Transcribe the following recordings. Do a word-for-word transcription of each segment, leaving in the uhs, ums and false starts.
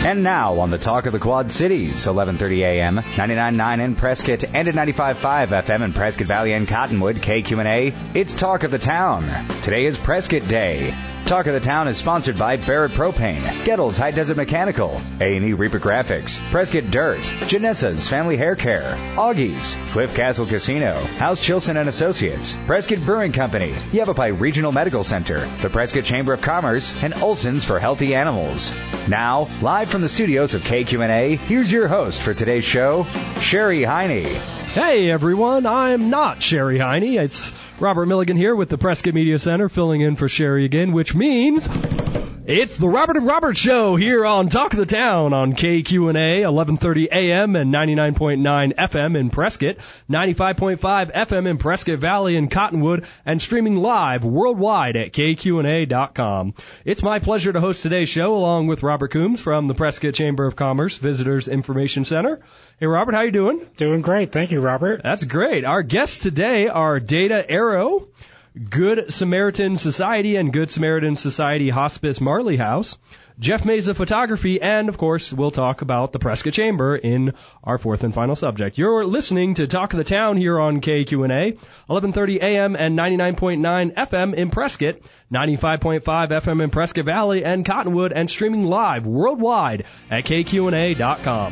And now on the Talk of the Quad Cities, eleven thirty a.m., ninety-nine point nine in Prescott, and at ninety-five point five F M in Prescott Valley and Cottonwood, K Q N A, it's Talk of the Town. Today is Prescott Day. Talk of the Town is sponsored by Barrett Propane, Gettles High Desert Mechanical, A and E Reaper Graphics, Prescott Dirt, Janessa's Family Hair Care, Augie's, Cliff Castle Casino, House Chilson and Associates, Prescott Brewing Company, Yavapai Regional Medical Center, the Prescott Chamber of Commerce, and Olson's for Healthy Animals. Now, live from the studios of K Q N A, here's your host for today's show, Sherry Heine. Hey everyone, I'm not Sherry Heine. It's Robert Milligan here with the Prescott Media Center, filling in for Sherry again, which means it's the Robert and Robert Show here on Talk of the Town on K Q N A, eleven thirty a.m. and ninety-nine point nine F M in Prescott, ninety-five point five F M in Prescott Valley and Cottonwood, and streaming live worldwide at K Q N A dot com. It's my pleasure to host today's show along with Robert Coombs from the Prescott Chamber of Commerce Visitors Information Center. Hey, Robert, how you doing? Doing great. Thank you, Robert. That's great. Our guests today are Data Arrow, Good Samaritan Society and Good Samaritan Society Hospice Marley House, Jeff Meza Photography, and, of course, we'll talk about the Prescott Chamber in our fourth and final subject. You're listening to Talk of the Town here on K Q N A, eleven thirty a.m. and ninety-nine point nine F M in Prescott, ninety-five point five F M in Prescott Valley and Cottonwood, and streaming live worldwide at K Q N A dot com.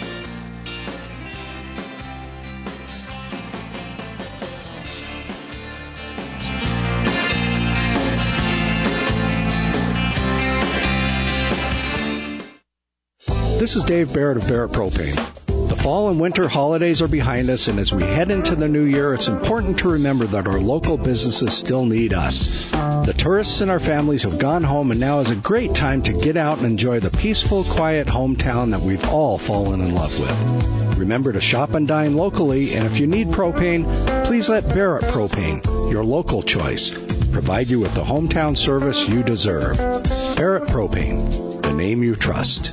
This is Dave Barrett of Barrett Propane. The fall and winter holidays are behind us, and as we head into the new year, it's important to remember that our local businesses still need us. The tourists and our families have gone home, and now is a great time to get out and enjoy the peaceful, quiet hometown that we've all fallen in love with. Remember to shop and dine locally, and if you need propane, please let Barrett Propane, your local choice, provide you with the hometown service you deserve. Barrett Propane, the name you trust.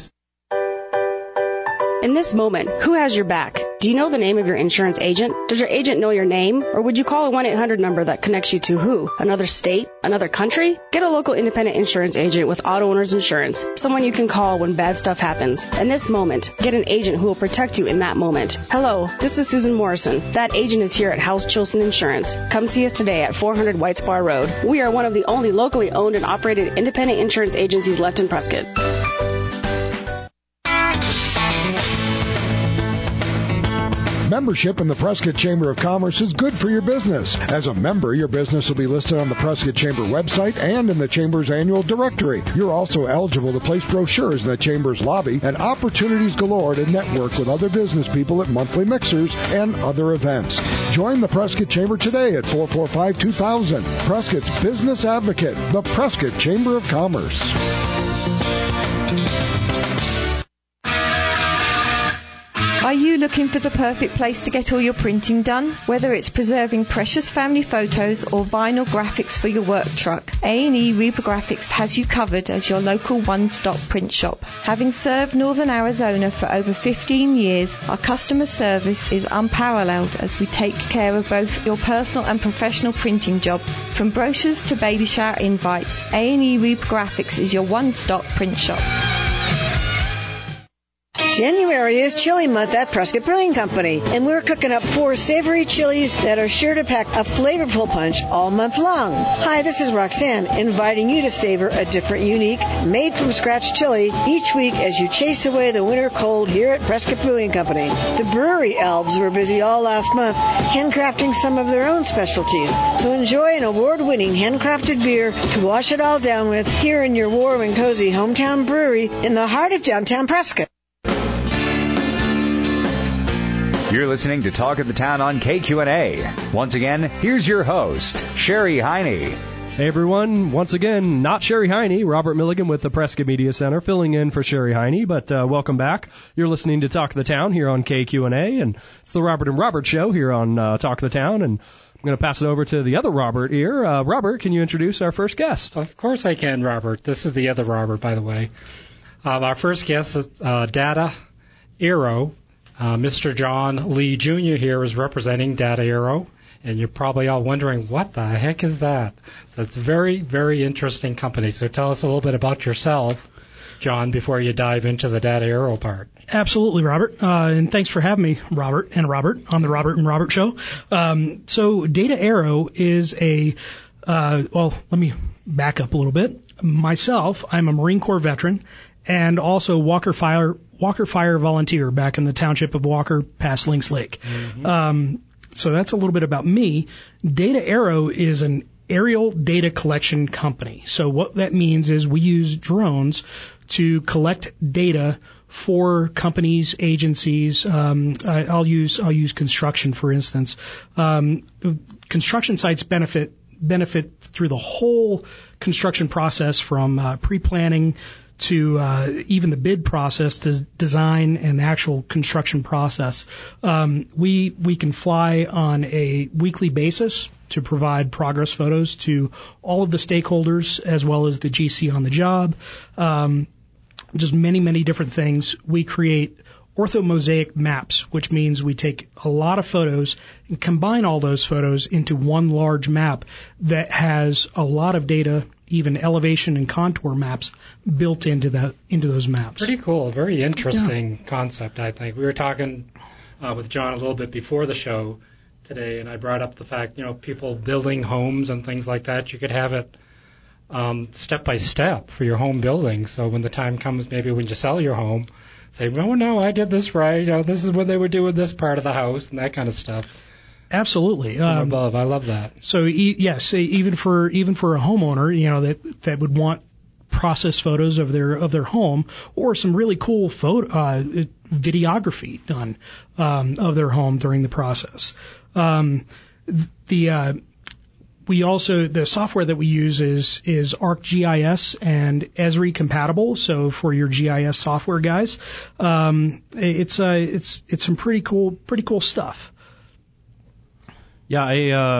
In this moment, who has your back? Do you know the name of your insurance agent? Does your agent know your name? Or would you call a one eight hundred number that connects you to who? Another state? Another country? Get a local independent insurance agent with Auto Owners Insurance, someone you can call when bad stuff happens. In this moment, get an agent who will protect you in that moment. Hello, this is Susan Morrison. That agent is here at House Chilson Insurance. Come see us today at four hundred White Spar Road. We are one of the only locally owned and operated independent insurance agencies left in Prescott. Membership in the Prescott Chamber of Commerce is good for your business. As a member, your business will be listed on the Prescott Chamber website and in the Chamber's annual directory. You're also eligible to place brochures in the Chamber's lobby and opportunities galore to network with other business people at monthly mixers and other events. Join the Prescott Chamber today at four four five, two thousand. Prescott's Business Advocate, the Prescott Chamber of Commerce. Are you looking for the perfect place to get all your printing done? Whether it's preserving precious family photos or vinyl graphics for your work truck, A and E Reaper Graphics has you covered as your local one-stop print shop. Having served Northern Arizona for over fifteen years, our customer service is unparalleled as we take care of both your personal and professional printing jobs. From brochures to baby shower invites, A and E Reaper Graphics is your one-stop print shop. January is chili month at Prescott Brewing Company, and we're cooking up four savory chilies that are sure to pack a flavorful punch all month long. Hi, this is Roxanne, inviting you to savor a different, unique, made-from-scratch chili each week as you chase away the winter cold here at Prescott Brewing Company. The brewery elves were busy all last month handcrafting some of their own specialties, so enjoy an award-winning handcrafted beer to wash it all down with here in your warm and cozy hometown brewery in the heart of downtown Prescott. You're listening to Talk of the Town on K Q N A. Once again, here's your host, Sherry Heine. Hey everyone, once again, not Sherry Heine, Robert Milligan with the Prescott Media Center, filling in for Sherry Heine, but uh, welcome back. You're listening to Talk of the Town here on K Q N A, and it's the Robert and Robert Show here on uh, Talk of the Town, and I'm going to pass it over to the other Robert here. Uh, Robert, can you introduce our first guest? Of course I can, Robert. This is the other Robert, by the way. Um, our first guest is uh, Data Arrow. Uh, Mister John Lee Junior here is representing Data Arrow, and you're probably all wondering, what the heck is that? So it's a very, very interesting company. So tell us a little bit about yourself. John, before you dive into the Data Aero part. Absolutely, Robert. Uh, and thanks for having me, Robert and Robert, on the Robert and Robert Show. Um, so Data Aero is a, uh, well, let me back up a little bit. Myself, I'm a Marine Corps veteran and also Walker Fire, Walker Fire volunteer back in the township of Walker past Lynx Lake. Mm-hmm. Um, so that's a little bit about me. Data Aero is an aerial data collection company. So what that means is we use drones to collect data for companies, agencies. Um, I, I'll use I'll use construction for instance. Um, construction sites benefit benefit through the whole construction process, from uh, pre-planning to uh, even the bid process, to design and actual construction process. Um, we we can fly on a weekly basis to provide progress photos to all of the stakeholders as well as the G C on the job. Um, just many, many different things. We create orthomosaic maps, which means we take a lot of photos and combine all those photos into one large map that has a lot of data, even elevation and contour maps built into that into those maps. Pretty cool. Very interesting yeah. concept, I think. We were talking uh, with John a little bit before the show today, and I brought up the fact, you know, people building homes and things like that. You could have it um, step by step for your home building. So when the time comes, maybe when you sell your home, say, no, no, I did this right. You know, this is when they were doing this part of the house and that kind of stuff. Absolutely. From um, above, I love that. So e- yes, even for even for a homeowner, you know, that that would want process photos of their of their home, or some really cool photo uh, videography done um, of their home during the process. Um, the uh, we also the software that we use is is ArcGIS and Esri compatible. So for your G I S software guys, um, it's uh, it's it's some pretty cool pretty cool stuff. Yeah, I uh,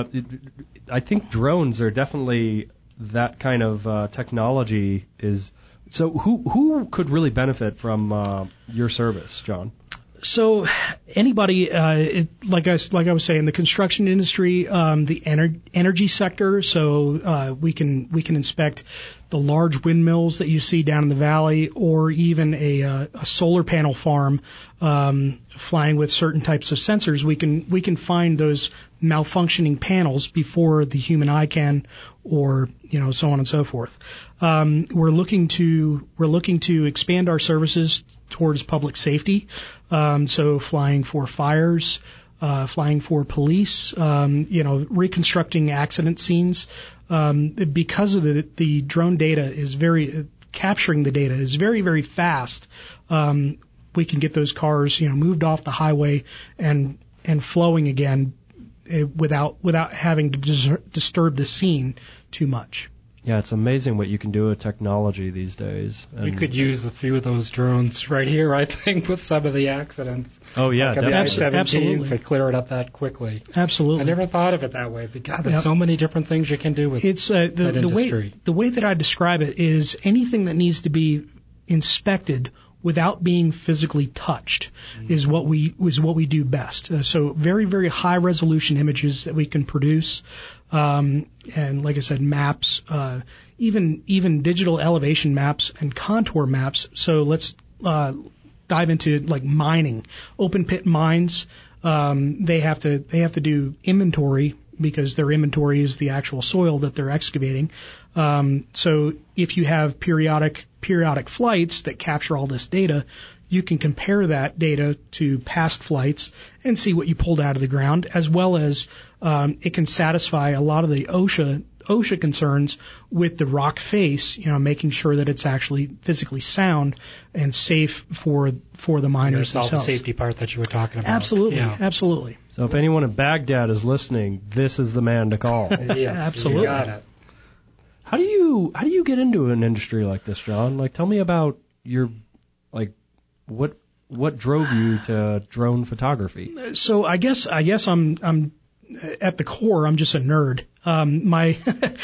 I think drones are definitely that kind of uh, technology. Is so who who could really benefit from uh, your service, John? So anybody, uh, it, like I like I was saying, the construction industry, um, the ener- energy sector. So uh, we can we can inspect the large windmills that you see down in the valley, or even a, uh, a solar panel farm um, flying with certain types of sensors. We can we can find those malfunctioning panels before the human eye can, or you know, so on and so forth. Um, we're looking to we're looking to expand our services towards public safety. Um, so flying for fires, uh, flying for police, um, you know, reconstructing accident scenes. Um, because of the, the drone data is very, uh, capturing the data is very, very fast. Um, we can get those cars, you know, moved off the highway and, and flowing again uh, without, without having to dis- disturb the scene too much. Yeah, it's amazing what you can do with technology these days. And we could use a few of those drones right here, I think, with some of the accidents. Oh, yeah, like definitely. I seventeens, Absolutely. they clear it up that quickly. Absolutely. I never thought of it that way, but God, there's Yep. so many different things you can do with it's uh, the, that the industry. way the way that I describe it is anything that needs to be inspected without being physically touched mm-hmm. is what we is what we do best. Uh, so very very high resolution images that we can produce, um, and like I said, maps, uh, even even digital elevation maps and contour maps. So let's uh, dive into like mining, open pit mines. Um, they have to they have to do inventory because their inventory is the actual soil that they're excavating. Um, so if you have periodic periodic flights that capture all this data, you can compare that data to past flights and see what you pulled out of the ground, as well as um, it can satisfy a lot of the OSHA OSHA concerns with the rock face, you know, making sure that it's actually physically sound and safe for for the miners That's all themselves. the safety part that you were talking about. Absolutely, yeah. absolutely. So if anyone in Baghdad is listening, this is the man to call. Yes, Absolutely. you got it. How do you how do you get into an industry like this, John? Like, tell me about your like what what drove you to drone photography? So I guess I guess I'm I'm at the core I'm just a nerd. Um, my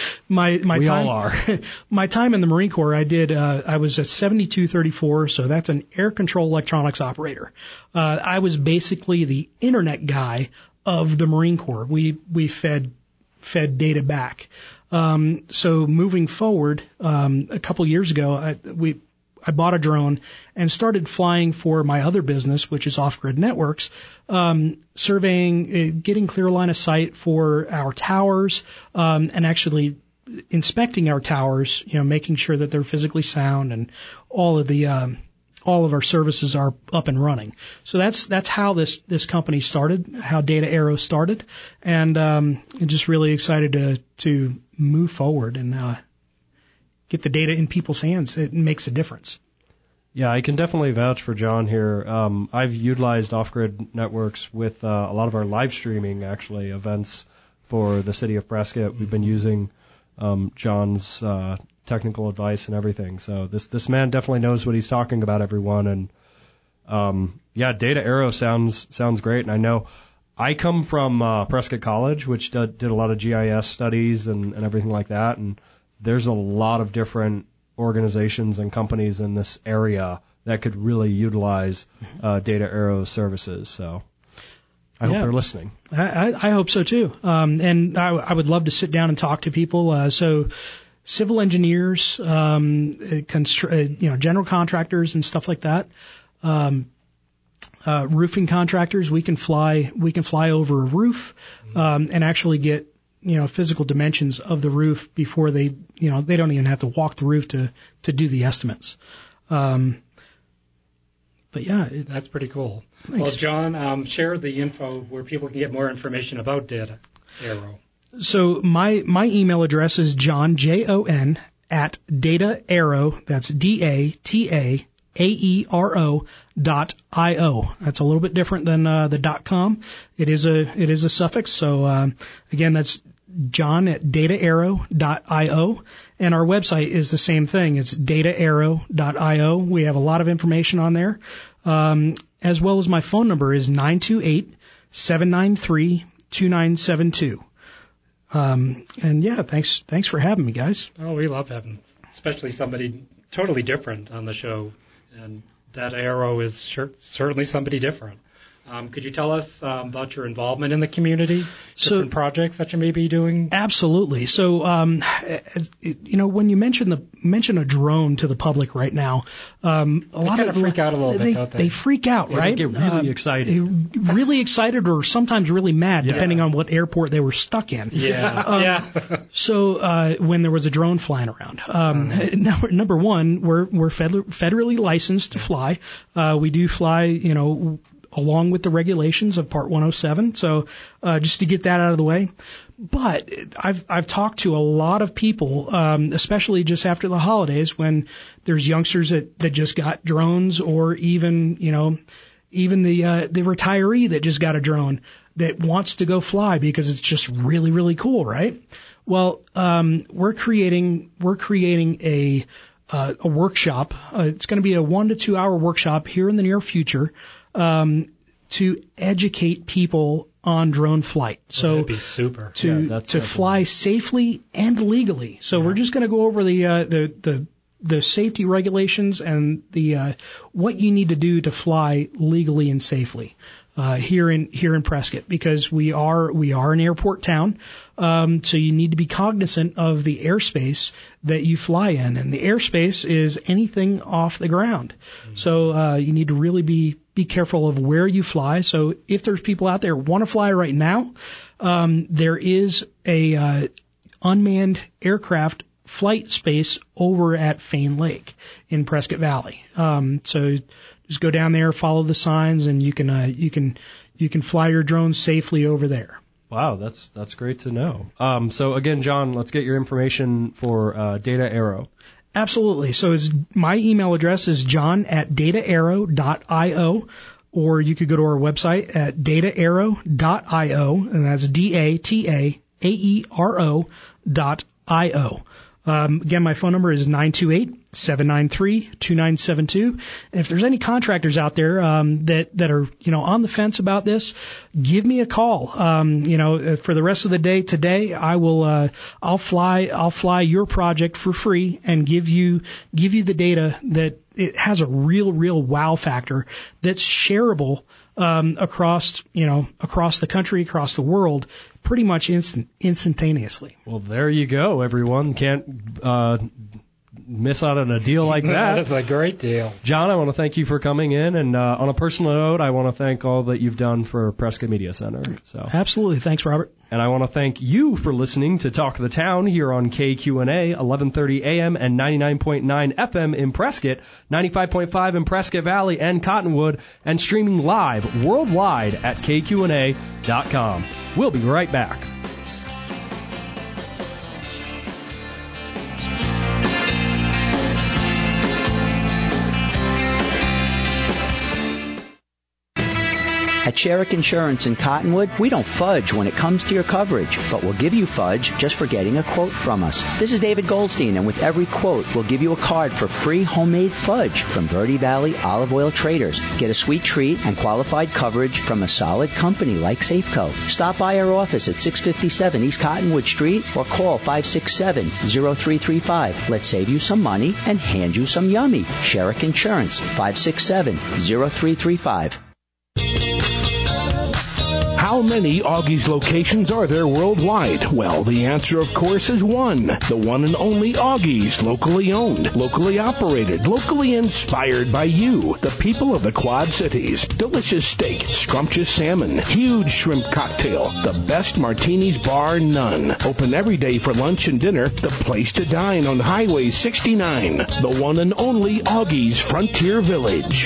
my my we time all are. my time in the Marine Corps, I did uh, I was a seventy-two thirty-four, so that's an air control electronics operator. Uh, I was basically the internet guy of the Marine Corps. We we fed fed data back. Um, so moving forward, um, a couple years ago, I, we I bought a drone and started flying for my other business, which is Off Grid Networks, um, surveying, uh, getting clear line of sight for our towers, um, and actually inspecting our towers, you know, making sure that they're physically sound and all of the, um, all of our services are up and running. So that's, that's how this, this company started, how Data Arrow started. And, um, I'm just really excited to, to move forward and, uh, get the data in people's hands. It makes a difference. Yeah, I can definitely vouch for John here. Um, I've utilized Off-Grid Networks with, uh, a lot of our live streaming, actually, events for the city of Prescott. We've been using, um, John's, uh, technical advice and everything. So this this man definitely knows what he's talking about, everyone. And um, yeah, Data Arrow sounds sounds great. And I know I come from uh, Prescott College, which did, did a lot of G I S studies and, and everything like that. And there's a lot of different organizations and companies in this area that could really utilize uh, Data Arrow services. So I hope yeah. they're listening. I, I, I hope so too. Um, and I, I would love to sit down and talk to people. Uh, so. Civil engineers, um, constr- uh, you know, general contractors and stuff like that. Um, uh, roofing contractors, we can fly, we can fly over a roof, um, and actually get, you know, physical dimensions of the roof before they, you know, they don't even have to walk the roof to, to do the estimates. Um, but yeah, it, that's pretty cool. Thanks. Well, John, um, share the info where people can get more information about Data Arrow. So my, my email address is John, J O N, at Data Arrow, that's D A T A A E R O dot I O. That's a little bit different than, uh, the dot com. It is a, it is a suffix. So, um, again, that's John at Data Arrow dot I O. And our website is the same thing. It's Data Arrow dot I O. We have a lot of information on there. Um, as well as my phone number is nine two eight, seven nine three, two nine seven two. Um, and yeah, thanks, thanks for having me, guys. Oh, we love having, especially somebody totally different on the show. And Data Arrow is sure, certainly somebody different. Um, could you tell us um, about your involvement in the community, different so, projects that you may be doing? Absolutely. So, um, you know, when you mention the mention a drone to the public right now, um, a they lot kind of of freak out a little they, bit, don't they? They freak out, yeah, right? They get really uh, excited, really excited, or sometimes really mad, yeah. depending on what airport they were stuck in. Yeah, um, yeah. So, uh, when there was a drone flying around, um, mm-hmm. number, number one, we're we're federally, federally licensed to fly. Uh, we do fly, you know, along with the regulations of Part one oh seven. So, uh, just to get that out of the way. But I've, I've talked to a lot of people, um, especially just after the holidays when there's youngsters that, that just got drones, or even, you know, even the, uh, the retiree that just got a drone that wants to go fly because it's just really, really cool, right? Well, um, we're creating, we're creating a, uh, a workshop. Uh, it's going to be a one to two hour workshop here in the near future. Um, to educate people on drone flight. So that'd be super. To, yeah, that's to fly safely and legally. So yeah. we're just going to go over the, uh, the, the, the safety regulations and the, uh, what you need to do to fly legally and safely, uh, here in, here in Prescott, because we are, we are an airport town. Um, so you need to be cognizant of the airspace that you fly in, and the airspace is anything off the ground. Mm-hmm. So, uh, you need to really be, be careful of where you fly. So if there's people out there who want to fly right now, um, there is a, uh, unmanned aircraft flight space over at Fain Lake in Prescott Valley. Um, so just go down there, follow the signs, and you can, uh, you can, you can fly your drone safely over there. Wow, that's that's great to know. Um, so again, John, let's get your information for uh, Data Arrow. Absolutely. So it's, my email address is john at data arrow dot I O, or you could go to our website at data arrow dot I O, and that's D A T A A E R O dot I O. Um, again, my phone number is nine two eight, seven nine three, two nine seven two. And if there's any contractors out there, um, that, that are, you know, on the fence about this, give me a call. Um, you know, for the rest of the day today, I will, uh, I'll fly, I'll fly your project for free and give you, give you the data that it has a real, real wow factor that's shareable, um, across, you know, across the country, across the world, pretty much instant, instantaneously. Well, there you go, everyone. Can't, uh, miss out on a deal like that. That's a great deal. John, I want to thank you for coming in, and uh, on a personal note, I want to thank all that you've done for Prescott Media Center. So, absolutely. Thanks, Robert. And I want to thank you for listening to Talk of the Town here on K Q N A, eleven thirty A M and ninety-nine point nine F M in Prescott, ninety-five point five in Prescott Valley and Cottonwood, and streaming live worldwide at K Q N A dot com. We'll be right back. At Sherrick Insurance in Cottonwood, we don't fudge when it comes to your coverage, but we'll give you fudge just for getting a quote from us. This is David Goldstein, and with every quote, we'll give you a card for free homemade fudge from Verde Valley Olive Oil Traders. Get a sweet treat and qualified coverage from a solid company like Safeco. Stop by our office at six fifty-seven East Cottonwood Street or call five six seven, zero three three five. Let's save you some money and hand you some yummy. Sherrick Insurance, five six seven, zero three three five. How many Augie's locations are there worldwide? Well, the answer, of course, is one. The one and only Augie's, locally owned, locally operated, locally inspired by you, the people of the Quad Cities. Delicious steak, scrumptious salmon, huge shrimp cocktail, the best martinis bar none. Open every day for lunch and dinner, the place to dine on Highway sixty-nine. The one and only Augie's Frontier Village.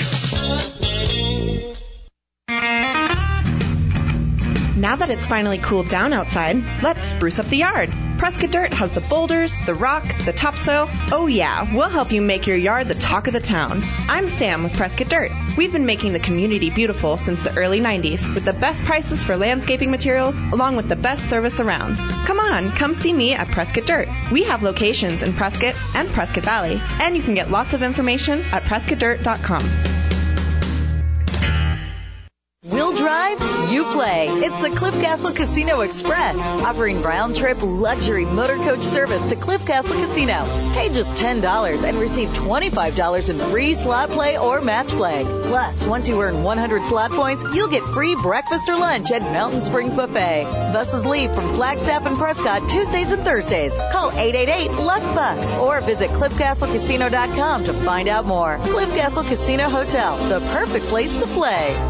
Now that it's finally cooled down outside, let's spruce up the yard. Prescott Dirt has the boulders, the rock, the topsoil. Oh yeah, we'll help you make your yard the talk of the town. I'm Sam with Prescott Dirt. We've been making the community beautiful since the early nineties with the best prices for landscaping materials along with the best service around. Come on, come see me at Prescott Dirt. We have locations in Prescott and Prescott Valley, and you can get lots of information at prescott dirt dot com. We'll drive, you play. It's the Cliff Castle Casino Express, offering round-trip luxury motor coach service to Cliff Castle Casino. Pay just ten dollars and receive twenty-five dollars in free slot play or match play. Plus, once you earn one hundred slot points, you'll get free breakfast or lunch at Mountain Springs Buffet. Buses leave from Flagstaff and Prescott Tuesdays and Thursdays. Call eight eight eight, luck bus or visit cliff castle casino dot com to find out more. Cliff Castle Casino Hotel, the perfect place to play.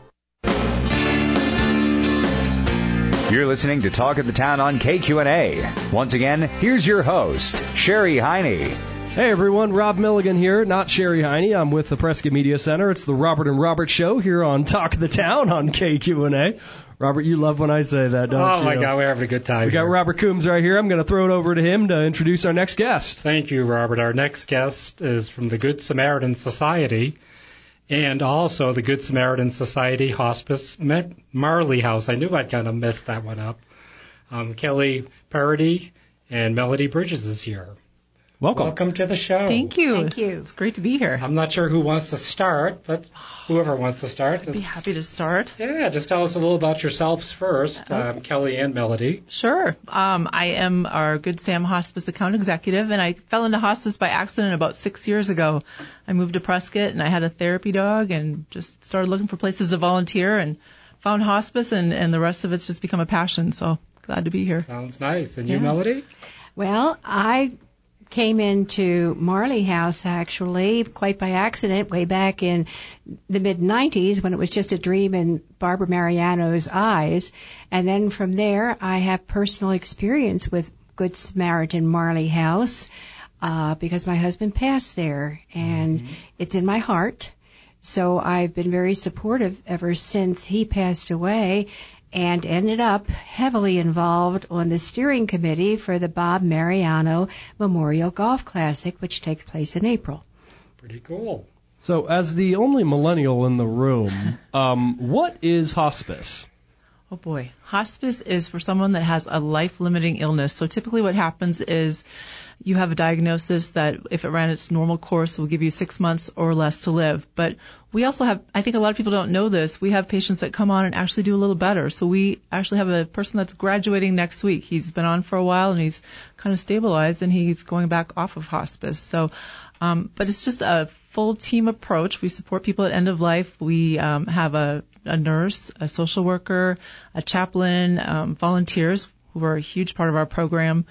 You're listening to Talk of the Town on K Q N A. Once again, here's your host, Sherry Heine. Hey everyone, Rob Milligan here, not Sherry Heine. I'm with the Prescott Media Center. It's the Robert and Robert Show here on Talk of the Town on K Q N A. Robert, you love when I say that, don't oh, you? Oh, my God, we're having a good time We got here. Robert Coombs right here. I'm going to throw it over to him to introduce our next guest. Thank you, Robert. Our next guest is from the Good Samaritan Society and also the Good Samaritan Society Hospice Marley House. I knew I'd kind of messed that one up. Um, Kelly Parody and Melody Bridges is here. Welcome. Welcome to the show. Thank you. Thank you. It's great to be here. I'm not sure who wants to start, but whoever wants to start. I'd be happy to start. Yeah, just tell us a little about yourselves first, um, Kelly and Melody. Sure. Um, I am our Good Sam Hospice account executive, and I fell into hospice by accident about six years ago. I moved to Prescott, and I had a therapy dog, and just started looking for places to volunteer, and found hospice, and, and the rest of it's just become a passion, so glad to be here. Sounds nice. And you, yeah. Melody? Well, I came into Marley House, actually, quite by accident, way back in the mid nineties when it was just a dream in Barbara Mariano's eyes. And then from there, I have personal experience with Good Samaritan Marley House uh, because my husband passed there, and mm-hmm. it's in my heart. So I've been very supportive ever since he passed away, and ended up heavily involved on the steering committee for the Bob Mariano Memorial Golf Classic, which takes place in April. Pretty cool. So, as the only millennial in the room, um, what is hospice? Oh boy. Hospice is for someone that has a life-limiting illness. So typically what happens is you have a diagnosis that if it ran its normal course will give you six months or less to live. But we also have, I think a lot of people don't know this, we have patients that come on and actually do a little better. So we actually have a person that's graduating next week. He's been on for a while and he's kind of stabilized and he's going back off of hospice. So, um, but it's just a full team approach. We support people at end of life. We um, have a, a nurse, a social worker, a chaplain, um, volunteers who are a huge part of our program.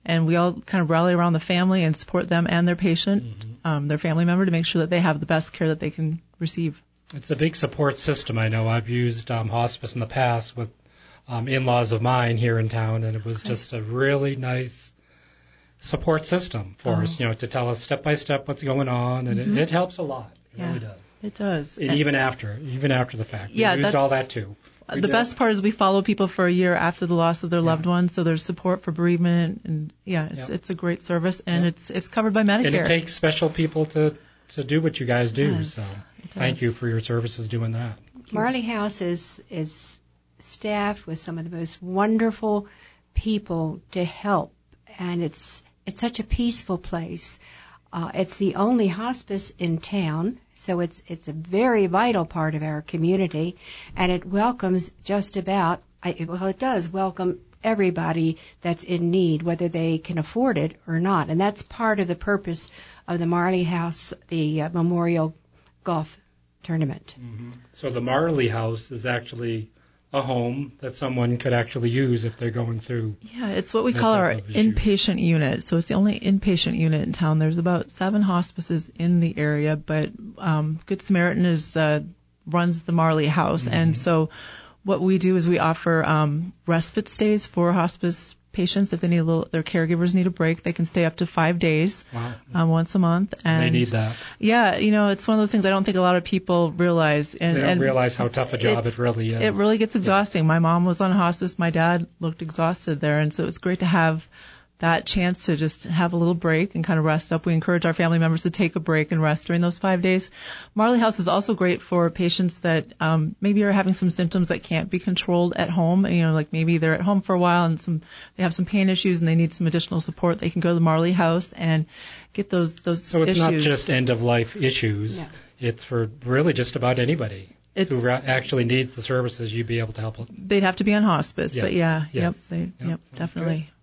and we all kind of rally around the family and support them and their patient, mm-hmm. um, their family member, to make sure that they have the best care that they can receive. It's a big support system. I know I've used um, hospice in the past with um, in-laws of mine here in town, and it was just a really nice support system for oh. us, you know, to tell us step by step what's going on, and mm-hmm. it, it helps a lot. It yeah, really does. It does. And even after, even after the fact. Yeah, we used all that too. We the did. best part is we follow people for a year after the loss of their yeah. loved one, so there's support for bereavement, and yeah, it's yeah. it's a great service, and yeah. it's it's covered by Medicare. And it takes special people to to do what you guys do. Yes, so thank you for your services doing that. Marley House is is staffed with some of the most wonderful people to help, and it's it's such a peaceful place. Uh, it's the only hospice in town, so it's it's a very vital part of our community, and it welcomes just about, I, well, it does welcome everybody that's in need, whether they can afford it or not, and that's part of the purpose of the Marley House, the uh, Memorial Golf Tournament. Mm-hmm. So the Marley House is actually a home that someone could actually use if they're going through. Yeah, it's what we call our inpatient unit. So it's the only inpatient unit in town. There's about seven hospices in the area, but um, Good Samaritan is uh, runs the Marley House, mm-hmm. and so what we do is we offer um, respite stays for hospice patients. If they need a little, their caregivers need a break, they can stay up to five days wow. um, once a month. And they need that. Yeah, you know, it's one of those things I don't think a lot of people realize. And, they don't and realize how tough a job it really is. It really gets exhausting. Yeah. My mom was on hospice. My dad looked exhausted there, and so it's great to have that chance to just have a little break and kind of rest up. We encourage our family members to take a break and rest during those five days. Marley House is also great for patients that um, maybe are having some symptoms that can't be controlled at home. You know, like maybe they're at home for a while and some they have some pain issues and they need some additional support. They can go to the Marley House and get those those So it's issues. not just end of life issues. No. It's for really just about anybody. It's, who ra- actually needs the services, you'd be able to help them. They'd have to be on hospice, yes. but yeah, yes. yep, they, yep, yep definitely. Good.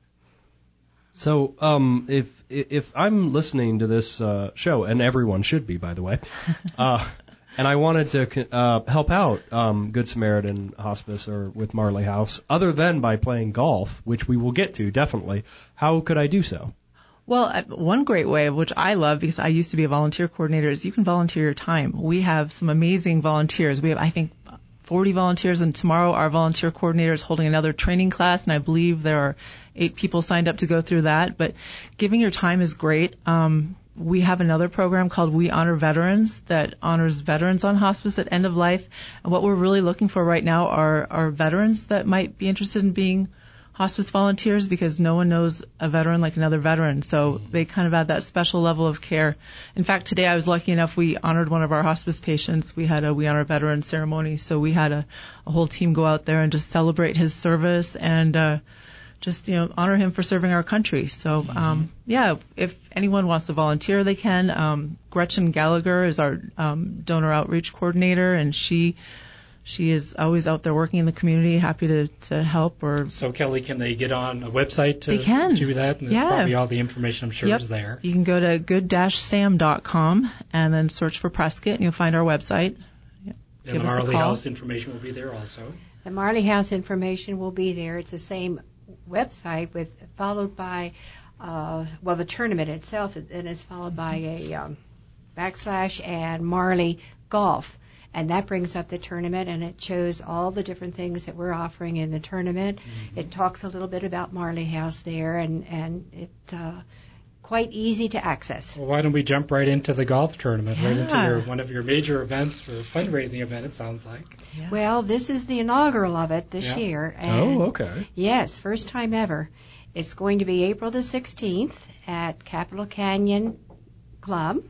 So, um, if if I'm listening to this uh, show, and everyone should be, by the way, uh, and I wanted to uh, help out um, Good Samaritan Hospice or with Marley House, other than by playing golf, which we will get to definitely, how could I do so? Well, one great way, which I love because I used to be a volunteer coordinator, is you can volunteer your time. We have some amazing volunteers. We have, I think, forty volunteers, and tomorrow our volunteer coordinator is holding another training class, and I believe there are eight people signed up to go through that. But giving your time is great. Um, we have another program called We Honor Veterans that honors veterans on hospice at end of life. And what we're really looking for right now are, are veterans that might be interested in being hospice volunteers, because no one knows a veteran like another veteran. So they kind of add that special level of care. In fact, today I was lucky enough, we honored one of our hospice patients. We had a We Honor Veteran ceremony. So we had a, a whole team go out there and just celebrate his service and, uh, just, you know, honor him for serving our country. So, um, yeah, if anyone wants to volunteer, they can. Um, Gretchen Gallagher is our um, donor outreach coordinator, and she She is always out there working in the community, happy to, to help. Or So, Kelly, can they get on a website to they can. do that? And yeah. Probably all the information, I'm sure, yep. is there. You can go to good dash sam dot com and then search for Prescott, and you'll find our website. Yep. And Give the Marley House information will be there also. The Marley House information will be there. It's the same website, with followed by, uh, well, the tournament itself, and is followed by a um, backslash and Marley Golf. And that brings up the tournament, and it shows all the different things that we're offering in the tournament. Mm-hmm. It talks a little bit about Marley House there, and, and it's uh, quite easy to access. Well, why don't we jump right into the golf tournament, yeah. right into your, one of your major events, or fundraising event, it sounds like. Yeah. Well, this is the inaugural of it this yeah. year. And oh, okay. Yes, first time ever. It's going to be April the sixteenth at Capitol Canyon Club.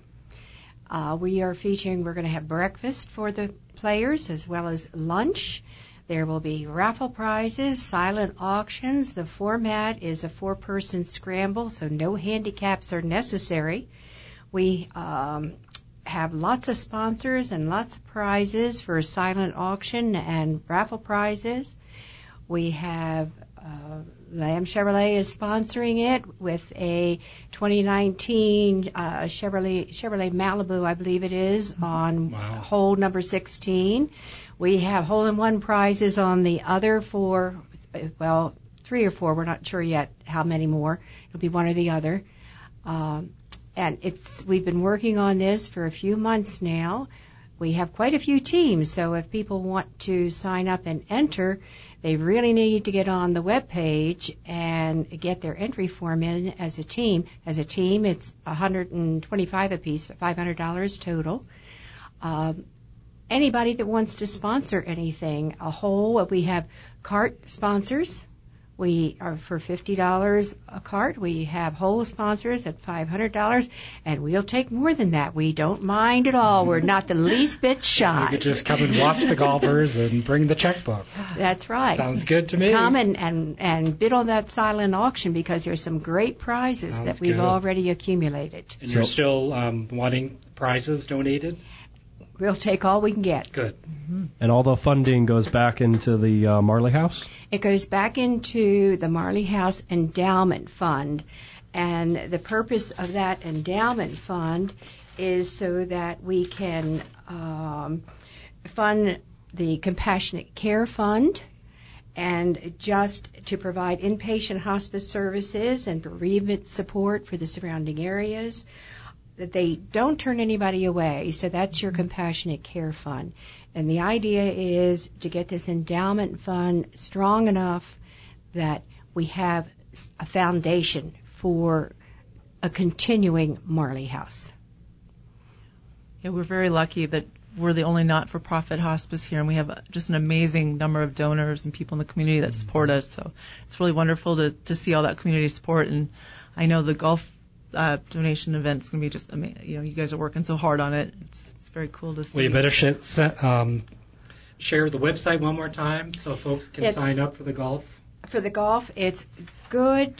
Uh, we are featuring, we're going to have breakfast for the players as well as lunch. There will be raffle prizes, silent auctions. The format is a four-person scramble, so no handicaps are necessary. We um, have lots of sponsors and lots of prizes for silent auction and raffle prizes. We have uh, Lamb Chevrolet is sponsoring it with a twenty nineteen uh, Chevrolet Chevrolet Malibu, I believe it is, on wow. hole number sixteen. We have hole-in-one prizes on the other four, well, three or four, we're not sure yet how many more, It'll be one or the other. Um, and it's we've been working on this for a few months now. We have quite a few teams, so if people want to sign up and enter, they really need to get on the web page and get their entry form in as a team. As a team, it's one hundred twenty-five dollars a piece, five hundred dollars total. Um, anybody that wants to sponsor anything, a whole, we have cart sponsors. We are for fifty dollars a cart. We have whole sponsors at five hundred dollars, and we'll take more than that. We don't mind at all. We're not the least bit shy. You could just come and watch the golfers and bring the checkbook. That's right. Sounds good to me. Come and, and, and bid on that silent auction because there's some great prizes Sounds that we've good. already accumulated. And you're still um, wanting prizes donated? We'll take all we can get. Good. And all the funding goes back into the uh, Marley House? It goes back into the Marley House Endowment Fund. And the purpose of that endowment fund is so that we can um, fund the Compassionate Care Fund and just to provide inpatient hospice services and bereavement support for the surrounding areas. That they don't turn anybody away, so that's your Compassionate Care Fund. And the idea is to get this endowment fund strong enough that we have a foundation for a continuing Marley House. Yeah, we're very lucky that we're the only not-for-profit hospice here, and we have just an amazing number of donors and people in the community that support us. So it's really wonderful to, to see all that community support. And I know the golf Uh, donation event's going to be just amazing. You know, you guys are working so hard on it. It's, it's very cool to see. Well, you better sh- set, um, share the website one more time so folks can It's, sign up for the golf. For the golf, it's good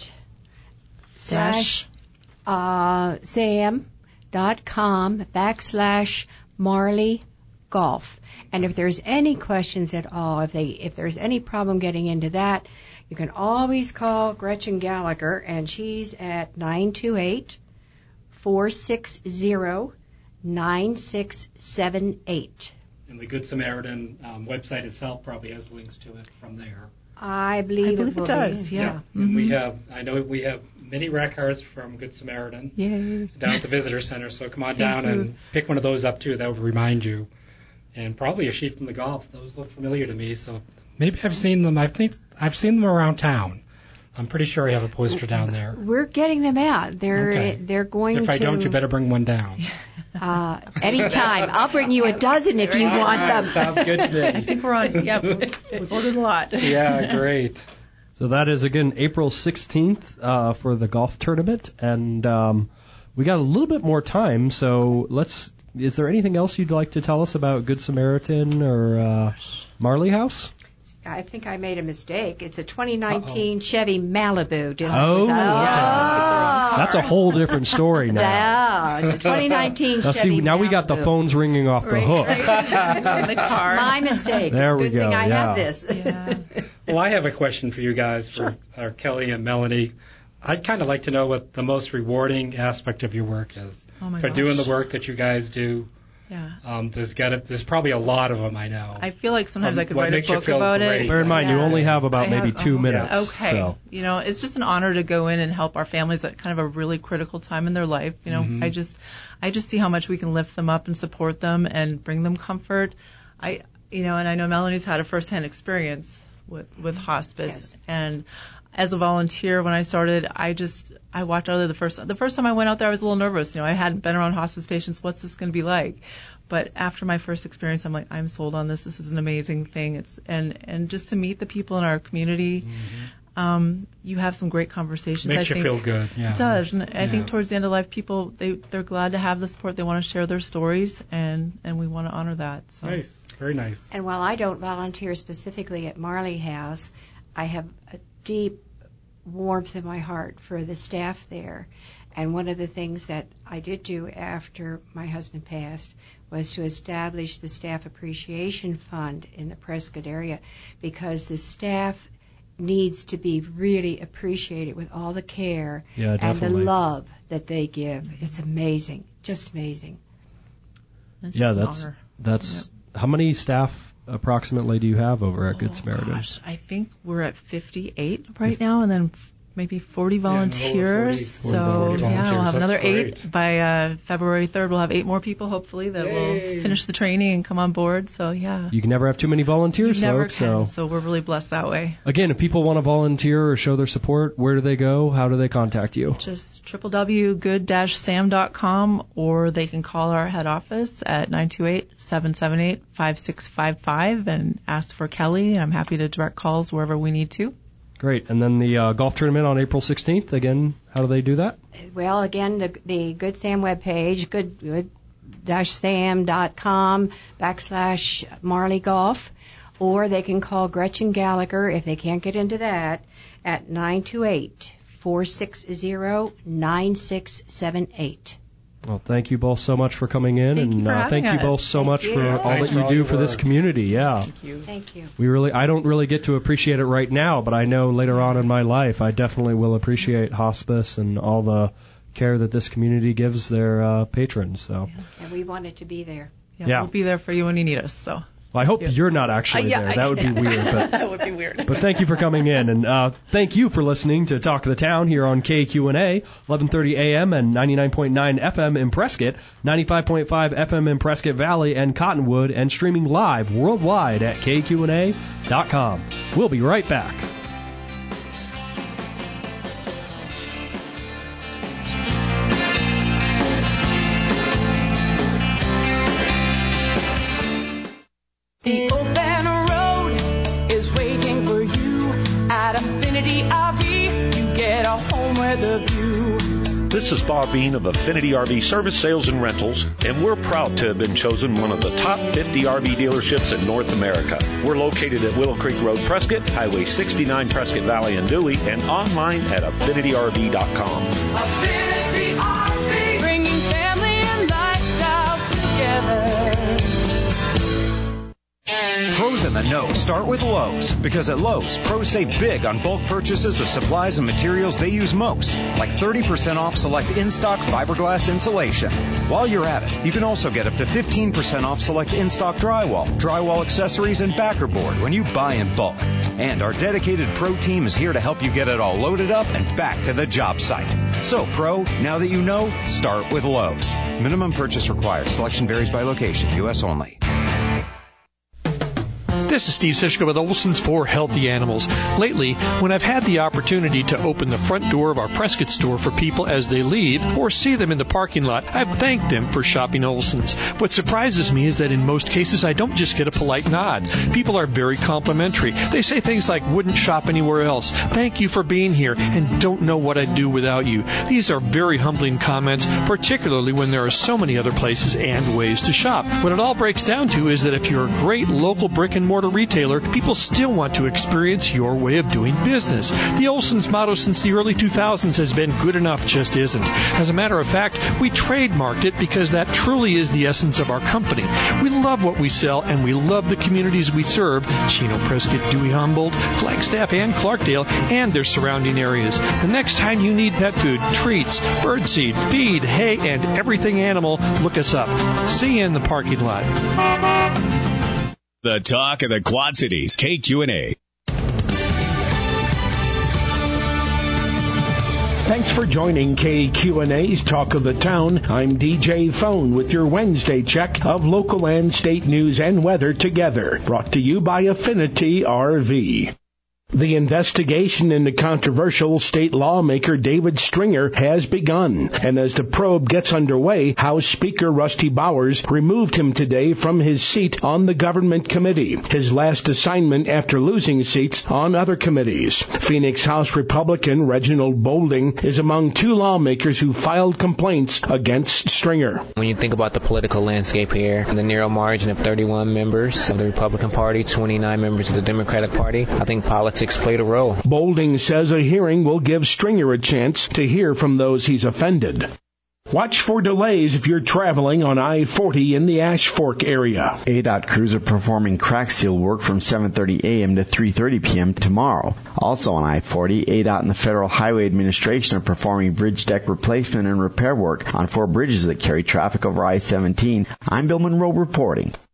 slash uh, sam dot com backslash Marley Golf. And if there's any questions at all, if they if there's any problem getting into that, you can always call Gretchen Gallagher, and she's at nine two eight, four six zero, nine six seven eight. And the Good Samaritan um, website itself probably has links to it from there. I believe, I believe it, it does, yeah. yeah. Mm-hmm. And we have, I know we have many rack cards from Good Samaritan Yay. down at the Visitor Center, so come on Thank down you. and pick one of those up too. That would remind you. And probably a sheet from the golf. Those look familiar to me, so maybe I've seen them. I think I've seen them around town. I'm pretty sure I have a poster down there. We're getting them out. They're Okay. they're going If to. I don't, you better bring one down. Uh, anytime. I'll bring you a dozen if you want them. Sounds good to me. I think we're on. Yeah, we've ordered a lot. Yeah, great. So that is, again, April sixteenth uh, for the golf tournament. And um, we got a little bit more time, so let's... Is there anything else you'd like to tell us about Good Samaritan or uh, Marley House? I think I made a mistake. It's a twenty nineteen Uh-oh. Chevy Malibu. Did oh, I? Okay. That's a whole different story now. Yeah, the twenty nineteen now, Chevy see, now Malibu. we got the phones ringing off the right, hook. Right. In the car. My mistake. There it's we a good go. thing I yeah. have this. Yeah. Well, I have a question for you guys, for Sure. uh, Kelly and Melanie. I'd kind of like to know what the most rewarding aspect of your work is. Oh my for gosh. doing the work that you guys do. Yeah. Um, there's got to, there's probably a lot of them, I know. I feel like sometimes Um, I could what write a makes you book feel about great? it. Bear in mind, you Yeah. only have about I maybe have- two oh, minutes. Okay. So. You know, it's just an honor to go in and help our families at kind of a really critical time in their life. You know, Mhm. I just, I just see how much we can lift them up and support them and bring them comfort. I, you know, and I know Melanie's had a firsthand experience with, with hospice. Yes. And as a volunteer, when I started, I just, I walked out there the first, the first time I went out there, I was a little nervous. You know, I hadn't been around hospice patients. What's this going to be like? But after my first experience, I'm like, I'm sold on this. This is an amazing thing. It's, and, and just to meet the people in our community, Mm-hmm. um, you have some great conversations. Makes I you think. feel good. Yeah. It does. And I Yeah. think towards the end of life, people, they, they're glad to have the support. They want to share their stories, and, and we want to honor that. So. Nice. Very nice. And while I don't volunteer specifically at Marley House, I have a deep warmth in my heart for the staff there. And one of the things that I did do after my husband passed was to establish the Staff Appreciation Fund in the Prescott area, because the staff needs to be really appreciated with all the care Yeah, and the definitely. love that they give. It's amazing, just amazing. It's Yeah, just an that's honor. that's how many staff approximately do you have over at Good Oh, Samaritan? gosh, I think we're at fifty-eight right now, and then maybe forty volunteers. Yeah, forty, so forty yeah, volunteers. we'll have That's another great. eight by uh, February third. We'll have eight more people, hopefully, that Yay. will finish the training and come on board. So yeah, You can never have too many volunteers, you never folks. can. So So we're really blessed that way. again, if people want to volunteer or show their support, where do they go? How do they contact you? Just w w w dot good dash sam dot com, or they can call our head office at nine two eight, seven seven eight, five six five five and ask for Kelly. I'm happy to direct calls wherever we need to. Great. And then the uh, golf tournament on April sixteenth. Again, how do they do that? Well, again, the the Good Sam webpage, good good dash sam dot com backslash Marley Golf, or they can call Gretchen Gallagher if they can't get into that at nine two eight, four six zero, nine six seven eight. Well, thank you both so much for coming in, Thank you and for uh, having thank you us. both so Thank much you. for all Thanks that for you all do your for this work. community. Yeah. Thank you. Thank you. We really, I don't really get to appreciate it right now, but I know later on in my life, I definitely will appreciate hospice and all the care that this community gives their uh, patrons. So, And we wanted to be there. Yeah, Yeah. we'll be there for you when you need us. So well, I hope Yeah. you're not actually Uh, yeah, there. I- That would be weird. But that would be weird. But thank you for coming in, and uh, thank you for listening to Talk of the Town here on K Q N A, eleven thirty a.m. and ninety-nine point nine F M in Prescott, ninety-five point five F M in Prescott Valley and Cottonwood, and streaming live worldwide at K Q N A dot com. We'll be right back. The open road is waiting for you at Affinity R V. You get a home with a view. This is Bob Bean of Affinity R V Service, Sales, and Rentals, and we're proud to have been chosen one of the top fifty R V dealerships in North America. We're located at Willow Creek Road, Prescott, Highway sixty-nine, Prescott Valley and Dewey, and online at affinity R V dot com. Affinity R V, bringing family and lifestyles together. Pros in the know start with Lowe's, because at Lowe's, pros save big on bulk purchases of supplies and materials they use most, like thirty percent off select in-stock fiberglass insulation. While you're at it, you can also get up to fifteen percent off select in-stock drywall, drywall accessories, and backer board when you buy in bulk. And our dedicated pro team is here to help you get it all loaded up and back to the job site. So, pro, now that you know, start with Lowe's. Minimum purchase required. Selection varies by location. U S only. This is Steve Sischka with Olson's for Healthy Animals. Lately, when I've had the opportunity to open the front door of our Prescott store for people as they leave or see them in the parking lot, I've thanked them for shopping Olson's. What surprises me is that in most cases, I don't just get a polite nod. People are very complimentary. They say things like, wouldn't shop anywhere else, thank you for being here, and don't know what I'd do without you. These are very humbling comments, particularly when there are so many other places and ways to shop. What it all breaks down to is that if you're a great local brick and mortar retailer, people still want to experience your way of doing business. The Olson's motto since the early two thousands has been good enough just isn't. As a matter of fact, we trademarked it because that truly is the essence of our company. We love what we sell and we love the communities we serve, Chino, Prescott, Dewey, Humboldt, Flagstaff, and Clarkdale, and their surrounding areas. The next time you need pet food, treats, birdseed, feed, hay, and everything animal, look us up. See you in the parking lot. The talk of the Quad Cities, K Q N A. Thanks for joining K Q N A's Talk of the Town. I'm D J Phone with your Wednesday check of local and state news and weather together. Brought to you by Affinity R V. The investigation into controversial state lawmaker David Stringer has begun, and as the probe gets underway, House Speaker Rusty Bowers removed him today from his seat on the Government Committee, his last assignment after losing seats on other committees. Phoenix House Republican Reginald Boulding is among two lawmakers who filed complaints against Stringer. When you think about the political landscape here, the narrow margin of thirty-one members of the Republican Party, twenty-nine members of the Democratic Party, I think politics played a role. Boulding says a hearing will give Stringer a chance to hear from those he's offended. Watch for delays if you're traveling on I forty in the Ash Fork area. A DOT crews are performing crack seal work from seven thirty a.m. to three thirty p.m. tomorrow. Also on I forty, A DOT and the Federal Highway Administration are performing bridge deck replacement and repair work on four bridges that carry traffic over I seventeen. I'm Bill Monroe reporting.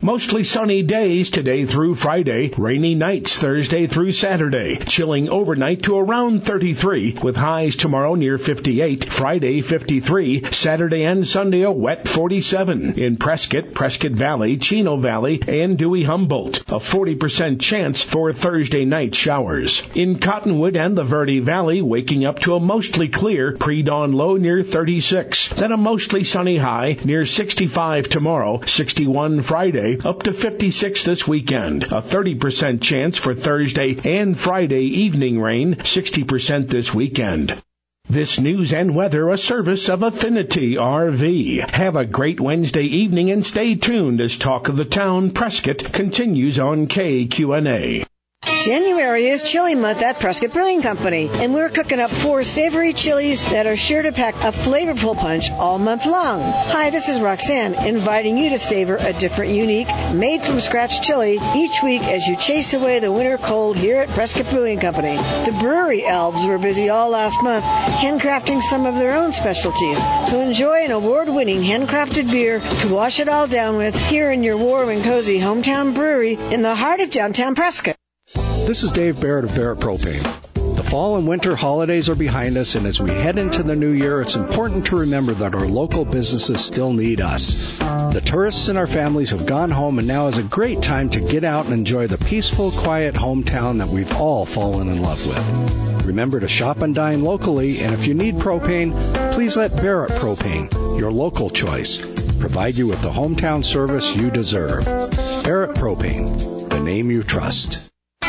Mostly sunny days today through Friday. Rainy nights Thursday through Saturday. Chilling overnight to around thirty-three with highs tomorrow near fifty-eight. Friday fifty-three. Saturday and Sunday a wet forty-seven. In Prescott, Prescott Valley, Chino Valley, and Dewey Humboldt. A forty percent chance for Thursday night showers. In Cottonwood and the Verde Valley, waking up to a mostly clear pre-dawn low near thirty-six. Then a mostly sunny high near sixty-five tomorrow. sixty-one Friday. Up to fifty-six this weekend. A thirty percent chance for Thursday and Friday evening rain, sixty percent this weekend. This news and weather a service of Affinity R V. Have a great Wednesday evening and stay tuned as Talk of the Town Prescott continues on K Q N A. January is chili month at Prescott Brewing Company, and we're cooking up four savory chilies that are sure to pack a flavorful punch all month long. Hi, this is Roxanne, inviting you to savor a different, unique, made-from-scratch chili each week as you chase away the winter cold here at Prescott Brewing Company. The brewery elves were busy all last month handcrafting some of their own specialties, so enjoy an award-winning handcrafted beer to wash it all down with here in your warm and cozy hometown brewery in the heart of downtown Prescott. This is Dave Barrett of Barrett Propane. The fall and winter holidays are behind us, and as we head into the new year, it's important to remember that our local businesses still need us. The tourists and our families have gone home, and now is a great time to get out and enjoy the peaceful, quiet hometown that we've all fallen in love with. Remember to shop and dine locally, and if you need propane, please let Barrett Propane, your local choice, provide you with the hometown service you deserve. Barrett Propane, the name you trust.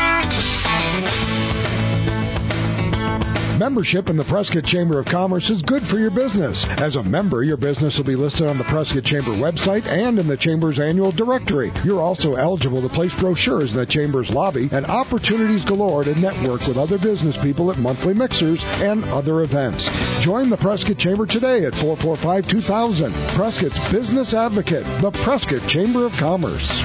Membership in the Prescott Chamber of Commerce is good for your business. As a member, your business will be listed on the Prescott Chamber website and in the Chamber's annual directory. You're also eligible to place brochures in the Chamber's lobby and opportunities galore to network with other business people at monthly mixers and other events. Join the Prescott Chamber today at four four five, two thousand. Prescott's Business Advocate, the Prescott Chamber of Commerce.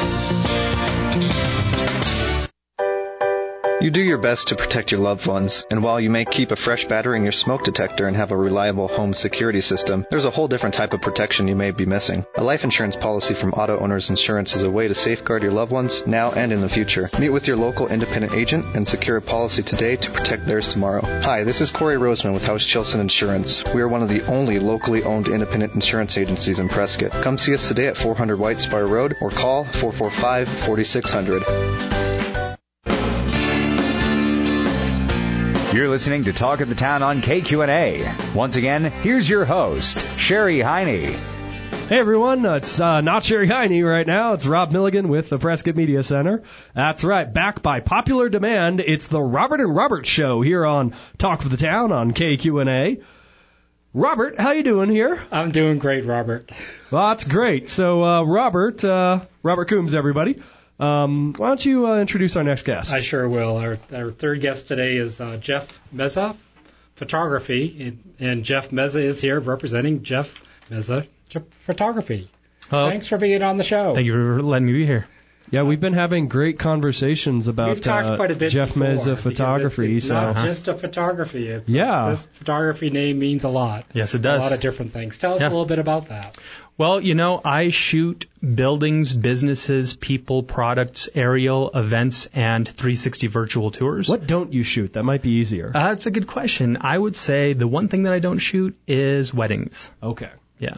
You do your best to protect your loved ones, and while you may keep a fresh battery in your smoke detector and have a reliable home security system, there's a whole different type of protection you may be missing. A life insurance policy from Auto Owners Insurance is a way to safeguard your loved ones now and in the future. Meet with your local independent agent and secure a policy today to protect theirs tomorrow. Hi, this is Corey Roseman with House Chilson Insurance. We are one of the only locally owned independent insurance agencies in Prescott. Come see us today at four hundred White Spire Road or call four four five, four six zero zero. You're listening to Talk of the Town on K Q N A. Once again, here's your host, Sherry Heine. Hey everyone, it's uh, not Sherry Heine right now. It's Rob Milligan with the Prescott Media Center. That's right, back by popular demand, it's the Robert and Robert Show here on Talk of the Town on K Q N A. Robert, how you doing here? I'm doing great, Robert. Well, that's great. So, uh, Robert, uh, Robert Coombs, everybody. Um, why don't you uh, introduce our next guest? I sure will. Our, our third guest today is uh, Jeff Meza, photography, and, and Jeff Meza is here representing Jeff Meza Photography. Hello. Thanks for being on the show. Thank you for letting me be here. Yeah, we've been having great conversations about We've talked uh, quite a bit Jeff before, Meza Photography. It's, it's so not just a photography. It's, yeah. This photography name means a lot. Yes, it does. A lot of different things. Tell us yeah. a little bit about that. Well, you know, I shoot buildings, businesses, people, products, aerial events, and three sixty virtual tours. What don't you shoot? That might be easier. Uh, that's a good question. I would say the one thing that I don't shoot is weddings. Okay. Yeah.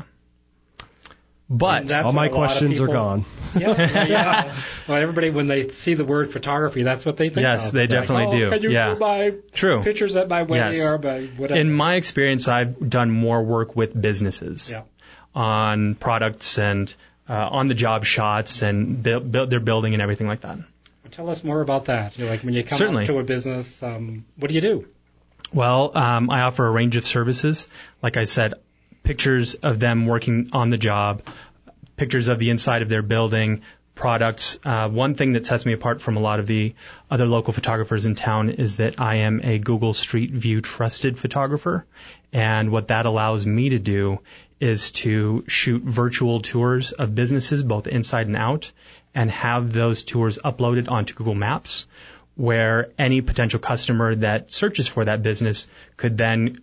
But all my questions people, are gone. Yeah, yeah. Well, everybody, when they see the word photography, that's what they think yes, of. they They're definitely like, oh, do. Can you yeah. do my True. pictures at my wedding yes. or my whatever? In my experience, I've done more work with businesses yeah. on products and uh, on the job shots and build, build their building and everything like that. Well, tell us more about that. You're like when you come Certainly. up to a business, um, what do you do? Well, um, I offer a range of services. Like I said, pictures of them working on the job, pictures of the inside of their building, products. Uh, one thing that sets me apart from a lot of the other local photographers in town is that I am a Google Street View trusted photographer. And what that allows me to do is to shoot virtual tours of businesses, both inside and out, and have those tours uploaded onto Google Maps, where any potential customer that searches for that business could then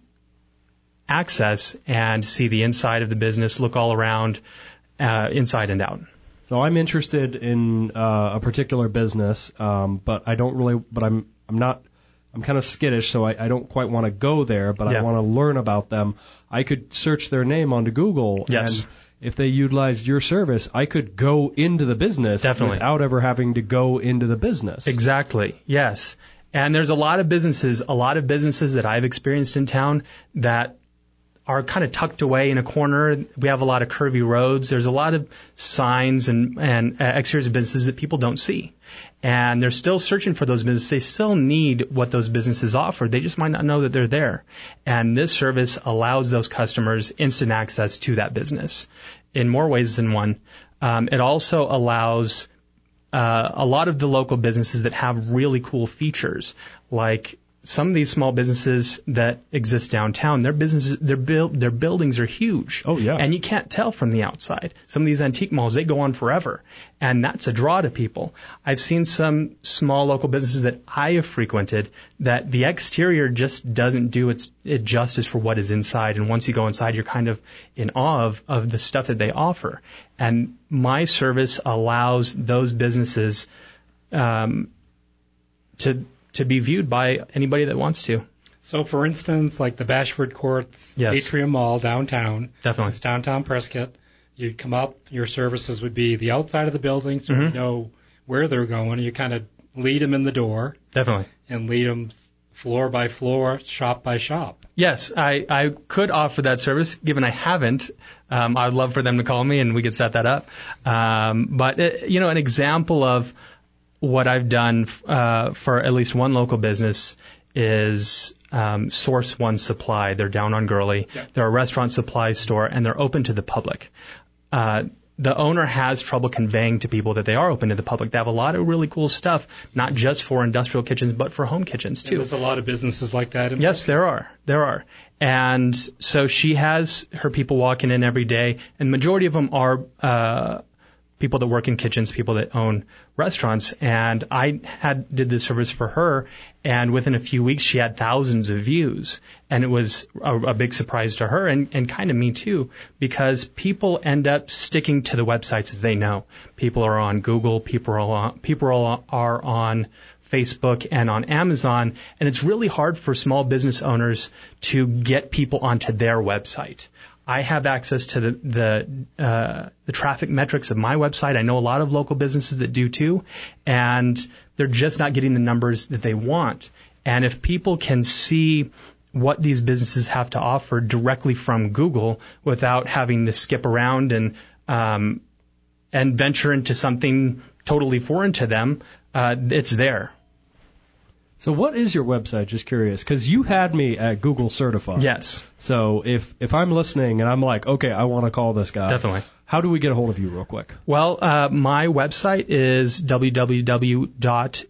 access and see the inside of the business, look all around, Uh, inside and out. So I'm interested in uh, a particular business, um, but I don't really, but I'm I'm not, I'm kind of skittish, so I, I don't quite want to go there, but Yeah. I want to learn about them. I could search their name onto Google, Yes. and if they utilized your service, I could go into the business Definitely. without ever having to go into the business. Exactly. Yes. And there's a lot of businesses, a lot of businesses that I've experienced in town that are kind of tucked away in a corner. We have a lot of curvy roads. There's a lot of signs and, and uh, exteriors of businesses that people don't see. And they're still searching for those businesses. They still need what those businesses offer. They just might not know that they're there. And this service allows those customers instant access to that business in more ways than one. Um, it also allows uh, a lot of the local businesses that have really cool features, like some of these small businesses that exist downtown, their businesses, their build, their buildings are huge. Oh, yeah. And you can't tell from the outside. Some of these antique malls, they go on forever. And that's a draw to people. I've seen some small local businesses that I have frequented that the exterior just doesn't do its it justice for what is inside. And once you go inside, you're kind of in awe of, of the stuff that they offer. And my service allows those businesses um, to to be viewed by anybody that wants to. So, for instance, like the Bashford Courts Yes. Atrium Mall downtown. Definitely. It's downtown Prescott. You'd come up, your services would be the outside of the building, so Mhm. you know where they're going. You kind of lead them in the door. Definitely. And lead them floor by floor, shop by shop. Yes, I, I could offer that service. Given I haven't, um, I'd love for them to call me and we could set that up. Um, but, it, you know, an example of what I've done uh, for at least one local business is um, Source One Supply. They're down on Gurley. Yep. They're a restaurant supply store, and they're open to the public. Uh, the owner has trouble conveying to people that they are open to the public. They have a lot of really cool stuff, not just for industrial kitchens, but for home kitchens, too. And there's a lot of businesses like that. In Yes, there are. There are. And so she has her people walking in every day, and the majority of them are uh, people that work in kitchens, people that own restaurants. And I had did this service for her, and within a few weeks, she had thousands of views. And it was a, a big surprise to her, and, and kind of me too, because people end up sticking to the websites that they know. People are on Google, people are on, people are on Facebook and on Amazon, and it's really hard for small business owners to get people onto their website. I have access to the the, uh, the traffic metrics of my website. I know a lot of local businesses that do too, and they're just not getting the numbers that they want. And if people can see what these businesses have to offer directly from Google without having to skip around and um, and venture into something totally foreign to them, uh, it's there. So what is your website? Just curious, because you had me at Google certified. Yes. So if if I'm listening and I'm like, okay, I want to call this guy. Definitely. How do we get a hold of you real quick? Well, uh, my website is w w w dot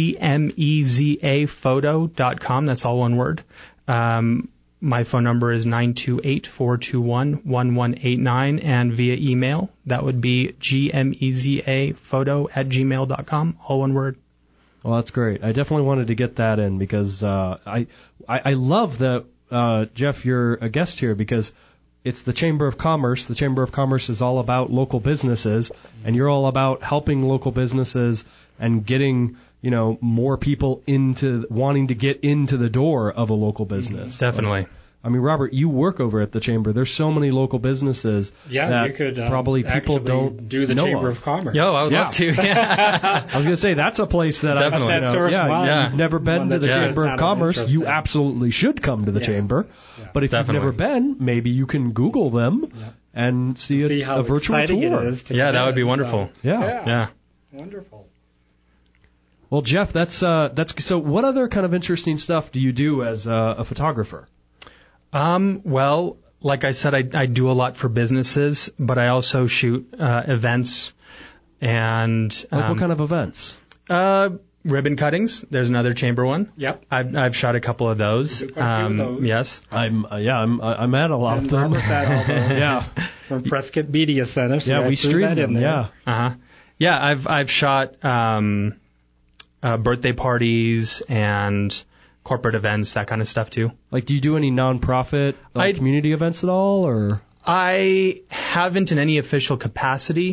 gmeza photo dot com. That's all one word. Um, my phone number is nine two eight, four two one, one one eight nine, and via email, that would be gmezaphoto at gmail dot com, all one word. Well, that's great. I definitely wanted to get that in because uh, I, I I love that, uh, Jeff, you're a guest here because it's the Chamber of Commerce. The Chamber of Commerce is all about local businesses, and you're all about helping local businesses and getting, you know, more people into wanting to get into the door of a local business. Definitely. Like, I mean, Robert, you work over at the Chamber. There's so many local businesses Yeah, that you could uh, probably people actually don't do the know Chamber of. of Commerce. Yo, I would Yeah. love to. Yeah. I was going to say, that's a place that Definitely. I, you know, That source yeah, one, yeah. you've never been one to that the you Chamber should of sound Commerce. interested. You absolutely should come to the Yeah. Chamber. Yeah. But if Definitely. you've never been, maybe you can Google them Yeah. and see a, See how a virtual exciting tour. it is to Yeah, get that would be in, so- wonderful. Yeah. Yeah. Yeah. Wonderful. Well, Jeff, that's uh, that's so. What other kind of interesting stuff do you do as a, a photographer? Um, well, like I said, I, I do a lot for businesses, but I also shoot uh, events and Like um, what kind of events? uh, ribbon cuttings. There's another chamber one. Yep. I've, I've shot a couple of those. You do quite a few of those. Yes. I'm uh, yeah, I'm I'm at a lot And of them. Robert's at all those. yeah, From Prescott Media Center. So yeah, I we threw stream that them. in there. Yeah. Uh huh. Yeah, I've I've shot um, uh, birthday parties and corporate events, that kind of stuff too. Like, do you do any nonprofit like, I- community events at all, or? I haven't in any official capacity.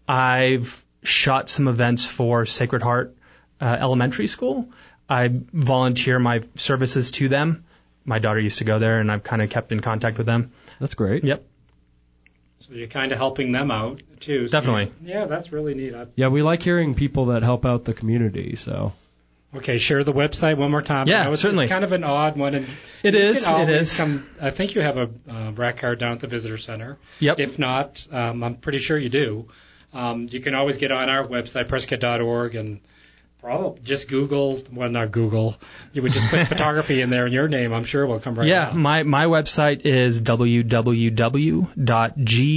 I've shot some events for Sacred Heart uh, Elementary School. I volunteer my services to them. My daughter used to go there, and I've kind of kept in contact with them. That's great. Yep. So you're kind of helping them out, too. So Definitely. you- yeah, that's really neat. I- Yeah, we like hearing people that help out the community, so. Okay, share the website one more time. Yeah, I know it's, certainly. It's kind of an odd one. And It you is, can it always is. Come, I think you have a uh, rack card down at the visitor center. Yep. If not, um, I'm pretty sure you do. Um, you can always get on our website, prescott dot org, and probably just Google, well, not Google. You would just put photography in there and your name. I'm sure it will come right Yeah, up. my, my website is w w w dot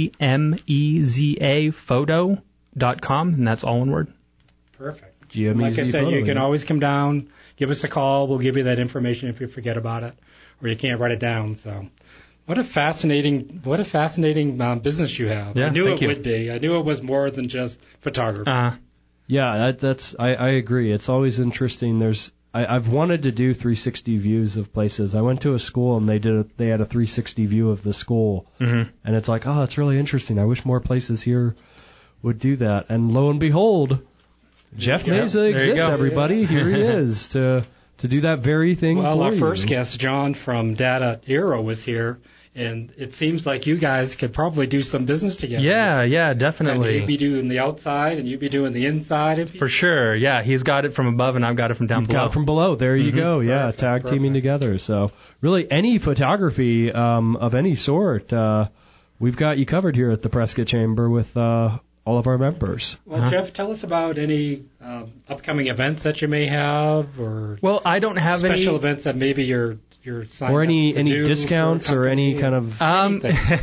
gmeza photo dot com, and that's all one word. Perfect. G M E Z Like I said, photo, you can yeah. always come down, give us a call. We'll give you that information if you forget about it or you can't write it down. So, what a fascinating, what a fascinating um, business you have. Yeah, I knew thank it you. would be. I knew it was more than just photography. Uh, Yeah, that, that's I, I agree. It's always interesting. There's I, I've wanted to do three sixty views of places. I went to a school and they did a, they had a three sixty view of the school, Mhm. and it's like, oh, it's really interesting. I wish more places here would do that. And lo and behold, Jeff you go. Meza There you exists. go. Everybody, here he is to to do that very thing. Well, for our you. first guest, John from Data Hero, was here, and it seems like you guys could probably do some business together. Yeah, yeah, And definitely. he'd be doing the outside, and you'd be doing the inside. If For sure, yeah. He's got it from above, and I've got it from down You've below. got from below. There you Mhm. go. Yeah, Perfect, tag teaming together. So really, any photography um, of any sort, uh, we've got you covered here at the Prescott Chamber with uh, all of our members. Well, Jeff, tell us about any um, upcoming events that you may have, or well, I don't have special any- events that maybe you're you're signed Or any up to any do discounts for a or any company. kind of Um,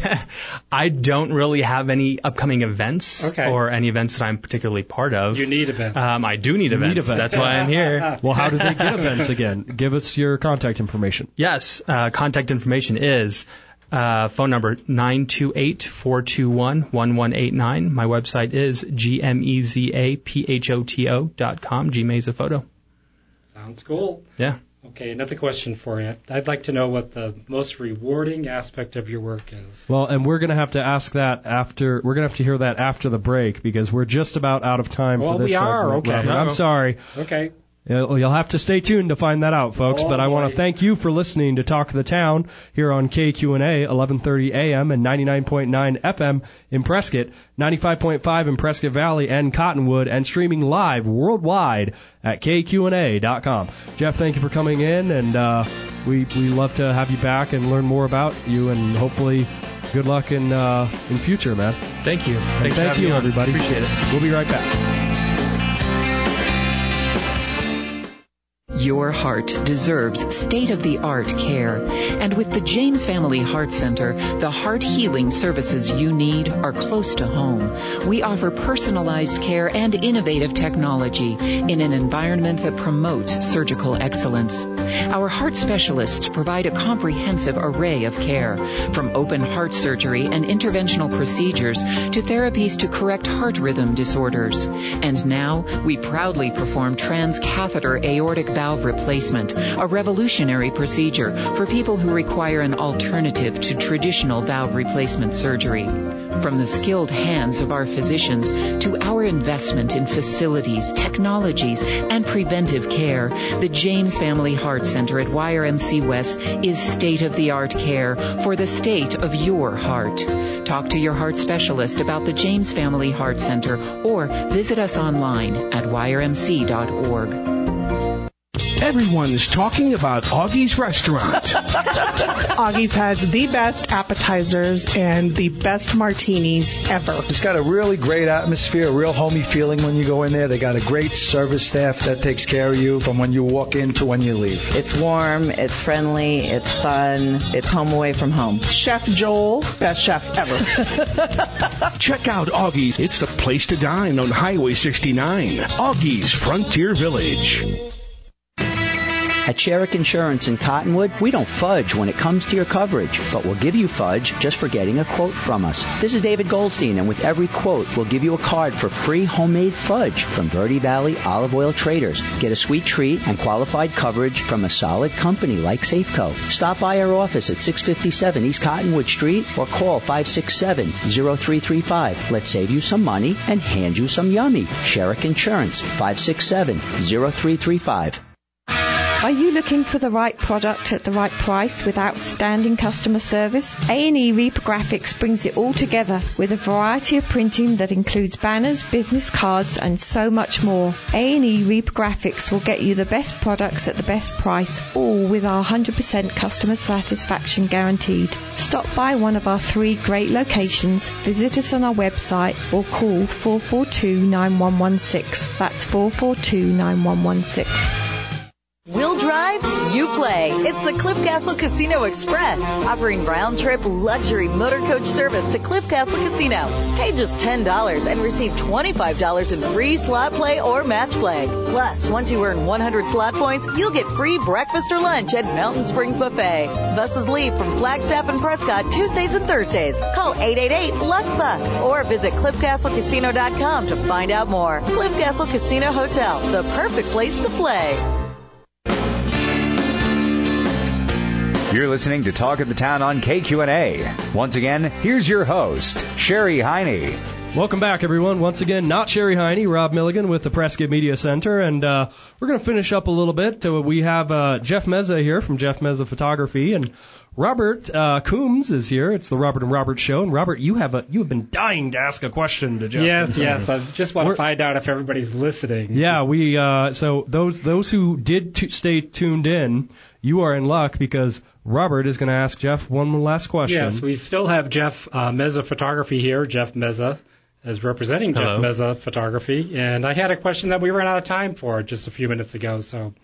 I don't really have any upcoming events Okay. or any events that I'm particularly part of. You need events. Um, I do need You events. need events. That's why I'm here. Well, how do they get events again? Give us your contact information. Yes, uh, contact information is uh, phone number nine two eight, four two one, one one eight nine. My website is g m e z a p h o t o dot com, Gmeza Photo. Sounds cool. Yeah. Okay, another question for you. I'd like to know what the most rewarding aspect of your work is. Well, and we're going to have to ask that after, we're going to have to hear that after the break because we're just about out of time Well, for this we are, segment, okay. Robert. I'm Uh-oh. sorry. Okay. You'll you'll have to stay tuned to find that out, folks. Oh, but I want boy. to thank you for listening to Talk of the Town here on K Q N A, eleven thirty A M and ninety-nine point nine F M in Prescott, ninety-five point five in Prescott Valley and Cottonwood, and streaming live worldwide at K Q N A dot com. Jeff, thank you for coming in, and uh, we we love to have you back and learn more about you, and hopefully good luck in uh, in future, man. Thank you. And Thanks for thank having you, me on. everybody. Appreciate it. We'll be right back. Your heart deserves state-of-the-art care. And with the James Family Heart Center, the heart healing services you need are close to home. We offer personalized care and innovative technology in an environment that promotes surgical excellence. Our heart specialists provide a comprehensive array of care, from open heart surgery and interventional procedures to therapies to correct heart rhythm disorders. And now, we proudly perform transcatheter aortic valve replacement, a revolutionary procedure for people who require an alternative to traditional valve replacement surgery. From the skilled hands of our physicians to our investment in facilities, technologies, and preventive care, the James Family Heart Center at Y R M C West is state-of-the-art care for the state of your heart. Talk to your heart specialist about the James Family Heart Center or visit us online at y r m c dot org. Everyone's talking about Augie's Restaurant. Augie's has the best appetizers and the best martinis ever. It's got a really great atmosphere, a real homey feeling when you go in there. They got a great service staff that takes care of you from when you walk in to when you leave. It's warm, it's friendly, it's fun, it's home away from home. Chef Joel, best chef ever. Check out Augie's. It's the place to dine on Highway sixty-nine. Augie's Frontier Village. At Sherrick Insurance in Cottonwood, we don't fudge when it comes to your coverage, but we'll give you fudge just for getting a quote from us. This is David Goldstein, and with every quote, we'll give you a card for free homemade fudge from Verde Valley Olive Oil Traders. Get a sweet treat and qualified coverage from a solid company like Safeco. Stop by our office at six fifty-seven East Cottonwood Street or call five six seven, zero three three five. Let's save you some money and hand you some yummy. Sherrick Insurance, five six seven, zero three three five. Are you looking for the right product at the right price with outstanding customer service? A and E Reprographics brings it all together with a variety of printing that includes banners, business cards, and so much more. A and E Reprographics will get you the best products at the best price, all with our one hundred percent customer satisfaction guaranteed. Stop by one of our three great locations, visit us on our website, or call four four two, nine one one six. That's four four two, nine one one six. We'll drive, you play. It's the Cliff Castle Casino Express, offering round-trip luxury motor coach service to Cliff Castle Casino. Pay just ten dollars and receive twenty-five dollars in free slot play or match play. Plus, once you earn one hundred slot points, you'll get free breakfast or lunch at Mountain Springs Buffet. Buses leave from Flagstaff and Prescott Tuesdays and Thursdays. Call eight eight eight, luck bus or visit cliff castle casino dot com to find out more. Cliff Castle Casino Hotel, the perfect place to play. You're listening to Talk of the Town on K Q N A. Once again, here's your host, Sherry Heine. Welcome back, everyone. Once again, not Sherry Heine, Rob Milligan with the Prescott Media Center. And uh, we're going to finish up a little bit. Uh, we have uh, Jeff Meza here from Jeff Meza Photography. And Robert uh, Coombs is here. It's the Robert and Robert Show. And Robert, you have a you have been dying to ask a question to Jeff. Yes, yes. I just want We're, to find out if everybody's listening. Yeah, we. Uh, so those those who did t- stay tuned in, you are in luck because Robert is going to ask Jeff one last question. Yes, we still have Jeff uh, Meza Photography here. Jeff Meza is representing Hello. Jeff Meza Photography. And I had a question that we ran out of time for just a few minutes ago. So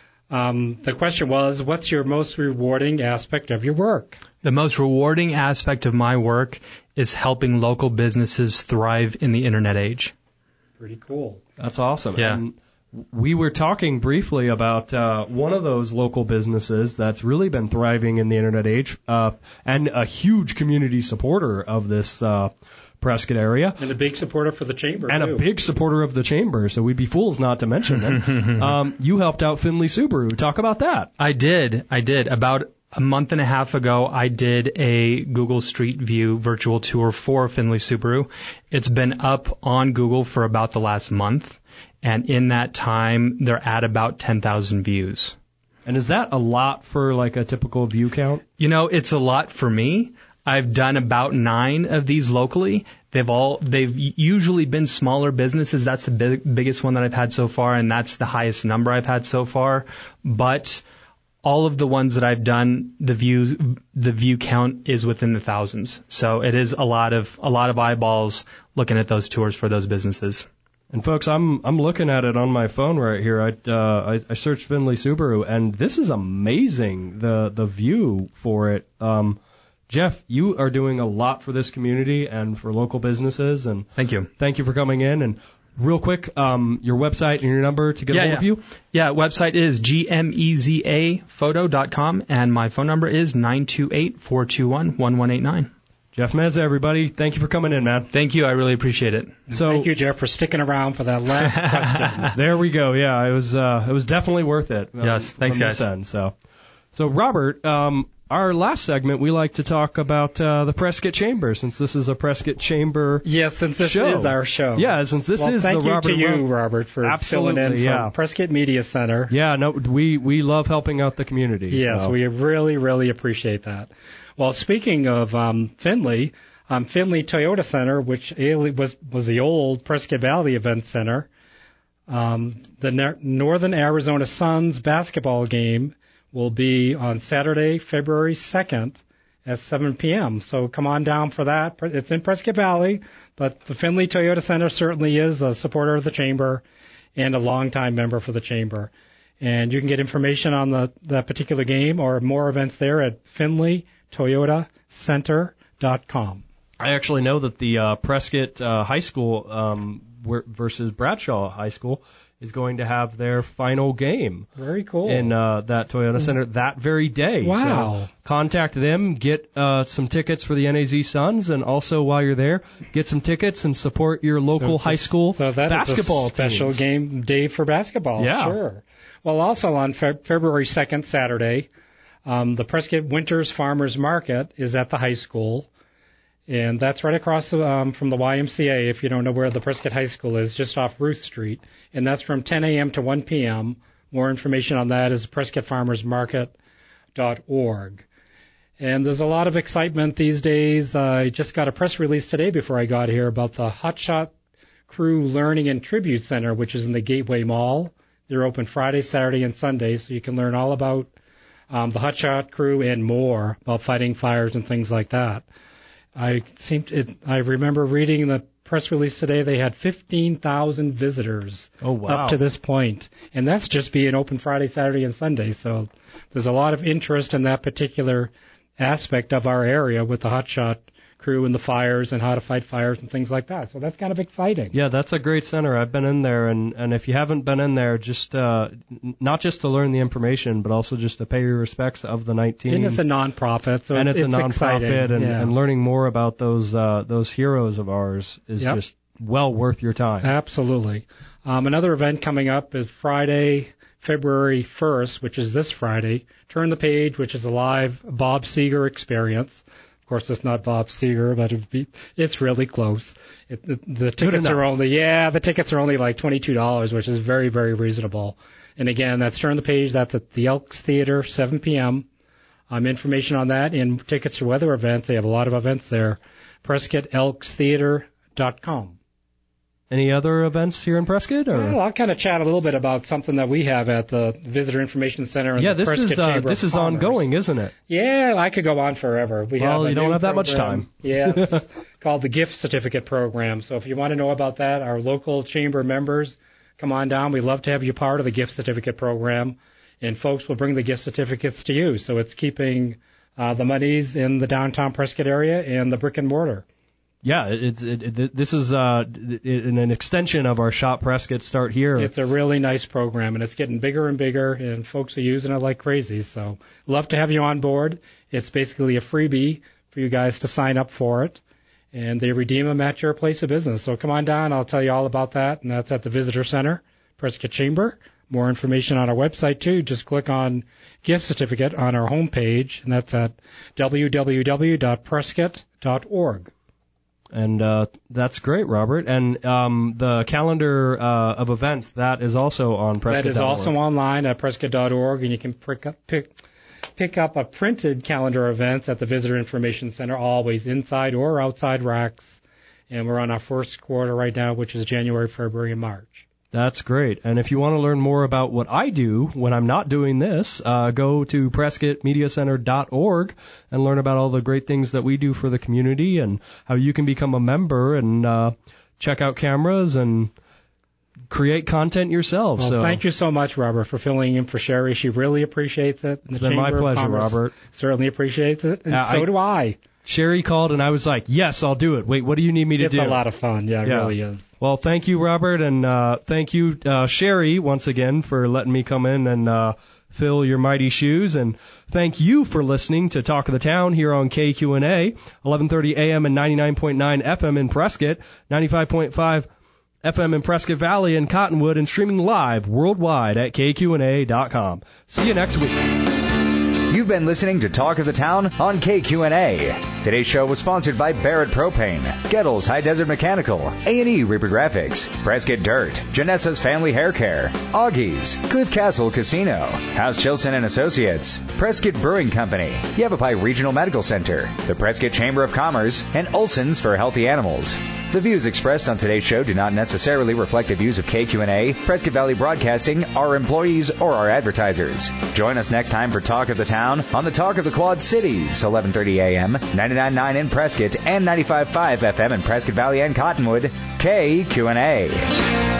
um, the question was, what's your most rewarding aspect of your work? The most rewarding aspect of my work is helping local businesses thrive in the internet age. Pretty cool. That's awesome. Yeah. And we were talking briefly about uh, one of those local businesses that's really been thriving in the internet age uh, and a huge community supporter of this uh, Prescott area. And a big supporter for the Chamber, And too. a big supporter of the Chamber, so we'd be fools not to mention it. um, you helped out Finley Subaru. Talk about that. I did. I did. About a month and a half ago, I did a Google Street View virtual tour for Finley Subaru. It's been up on Google for about the last month. And in that time, they're at about ten thousand views. And is that a lot for like a typical view count? You know, it's a lot for me. I've done about nine of these locally. They've all, they've usually been smaller businesses. That's the big, biggest one that I've had so far, and that's the highest number I've had so far. But all of the ones that I've done, the view, the view count is within the thousands. So it is a lot of, a lot of eyeballs looking at those tours for those businesses. And folks, I'm I'm looking at it on my phone right here. I uh, I, I searched Finley Subaru, and this is amazing. The the view for it. Um, Jeff, you are doing a lot for this community and for local businesses. And thank you. Thank you for coming in. And real quick, um, your website and your number to get yeah, a hold yeah. of you. Yeah, website is g m e z a photo dot com, and my phone number is nine two eight, four two one, one one eight nine. Jeff Meza, everybody, thank you for coming in, man. Thank you. I really appreciate it. So, thank you, Jeff, for sticking around for that last question. There we go. Yeah, it was uh, it was definitely worth it. Um, yes, thanks, from guys. This end, so, so Robert, um, our last segment, we like to talk about uh, the Prescott Chamber, since this is a Prescott Chamber. Yes, since this show. is our show. Yeah, since this well, is thank the you Robert. to you, Rob- Robert, for Absolutely, filling in from yeah. Prescott Media Center. Yeah, no, we we love helping out the community. Yes, so. we really, really appreciate that. Well, speaking of um, Finley. Um, Finley Toyota Center, which was was the old Prescott Valley Event Center. Um, the ne- Northern Arizona Suns basketball game will be on Saturday, February second at seven p.m. So come on down for that. It's in Prescott Valley, but the Finley Toyota Center certainly is a supporter of the Chamber and a longtime member for the Chamber. And you can get information on the that particular game or more events there at finley toyota center dot com. I actually know that the uh, Prescott uh, High School um, versus Bradshaw High School is going to have their final game. Very cool. In uh, that Toyota Center that very day. Wow. So contact them, get uh, some tickets for the N A Z Suns, and also while you're there, get some tickets and support your local so high school so that basketball is a special teams. game day for basketball. Yeah. Sure. Well, also on Fe- February second, Saturday, um, the Prescott Winters Farmers Market is at the high school. And that's right across um, from the Y M C A, if you don't know where the Prescott High School is, just off Ruth Street. And that's from ten a.m. to one p.m. More information on that is prescott farmers market dot org. And there's a lot of excitement these days. Uh, I just got a press release today before I got here about the Hotshot Crew Learning and Tribute Center, which is in the Gateway Mall. They're open Friday, Saturday, and Sunday, so you can learn all about um, the Hotshot Crew and more about fighting fires and things like that. I seemed it, I remember reading the press release today. They had fifteen thousand visitors oh, wow. up to this point, and that's just being open Friday, Saturday, and Sunday. So there's a lot of interest in that particular aspect of our area with the Hotshot Crew and the fires and how to fight fires and things like that. So that's kind of exciting. Yeah, that's a great center. I've been in there, and, and if you haven't been in there, just uh, not just to learn the information, but also just to pay your respects of the night team. And it's a nonprofit, so and it's, it's a it's nonprofit, and, yeah. and learning more about those uh, those heroes of ours is yep. just well worth your time. Absolutely. Um, another event coming up is Friday, February first, which is this Friday. Turn the Page, which is a live Bob Seger experience. Of course, it's not Bob Seger, but it'd be, it's really close. It, the, the tickets are only, yeah, the tickets are only like twenty-two dollars, which is very, very reasonable. And again, that's Turn the Page. That's at the Elks Theater, seven p.m. Um, information on that and tickets to weather events. They have a lot of events there. prescott elks theater dot com. Any other events here in Prescott? Or? Well, I'll kind of chat a little bit about something that we have at the Visitor Information Center and yeah, the this Prescott is uh, Chamber this of is Commerce. ongoing, isn't it? Yeah, I could go on forever. We well, have a you don't new have that much program. time. Yeah, it's called the Gift Certificate Program. So if you want to know about that, our local chamber members, come on down. We'd love to have you part of the Gift Certificate Program, and folks will bring the gift certificates to you. So it's keeping uh, the monies in the downtown Prescott area and the brick and mortar. Yeah, it's it, it, this is uh, it, an extension of our Shop Prescott Start Here. It's a really nice program, and it's getting bigger and bigger, and folks are using it like crazy. So love to have you on board. It's basically a freebie for you guys to sign up for it, and they redeem them at your place of business. So come on down. I'll tell you all about that, and that's at the Visitor Center, Prescott Chamber. More information on our website, too. Just click on Gift Certificate on our homepage, and that's at w w w dot prescott dot org. And uh, that's great, Robert. And um, the calendar uh, of events, that is also on prescott dot org. That is also online at prescott dot org, and you can pick up, pick, pick up a printed calendar of events at the Visitor Information Center, always inside or outside racks. And we're on our first quarter right now, which is January, February, and March. That's great. And if you want to learn more about what I do when I'm not doing this, uh, go to prescott media center dot org and learn about all the great things that we do for the community and how you can become a member and uh, check out cameras and create content yourself. Well, so thank you so much, Robert, for filling in for Sherry. She really appreciates it. It's the been my Chamber pleasure, of Commerce Robert. Certainly appreciates it, and Uh, so I- do I. Sherry called and I was like, yes, I'll do it. Wait, what do you need me to It's do? a lot of fun. Yeah, it Yeah. really is. Well, thank you, Robert, and uh, thank you, uh, Sherry, once again, for letting me come in and uh, fill your mighty shoes. And thank you for listening to Talk of the Town here on K Q N A, eleven thirty a.m. and ninety-nine point nine F M in Prescott, ninety-five point five F M in Prescott Valley and Cottonwood, and streaming live worldwide at K Q N A dot com. See you next week. You've been listening to Talk of the Town on K Q N A. Today's show was sponsored by Barrett Propane, Gettles High Desert Mechanical, A and E Reaper Graphics, Prescott Dirt, Janessa's Family Hair Care, Augie's, Cliff Castle Casino, House Chilson and Associates, Prescott Brewing Company, Yavapai Regional Medical Center, the Prescott Chamber of Commerce, and Olson's for Healthy Animals. The views expressed on today's show do not necessarily reflect the views of K Q N A, Prescott Valley Broadcasting, our employees, or our advertisers. Join us next time for Talk of the Town on the Talk of the Quad Cities, eleven thirty a.m., ninety-nine point nine in Prescott, and ninety-five point five F M in Prescott Valley and Cottonwood, K Q N A.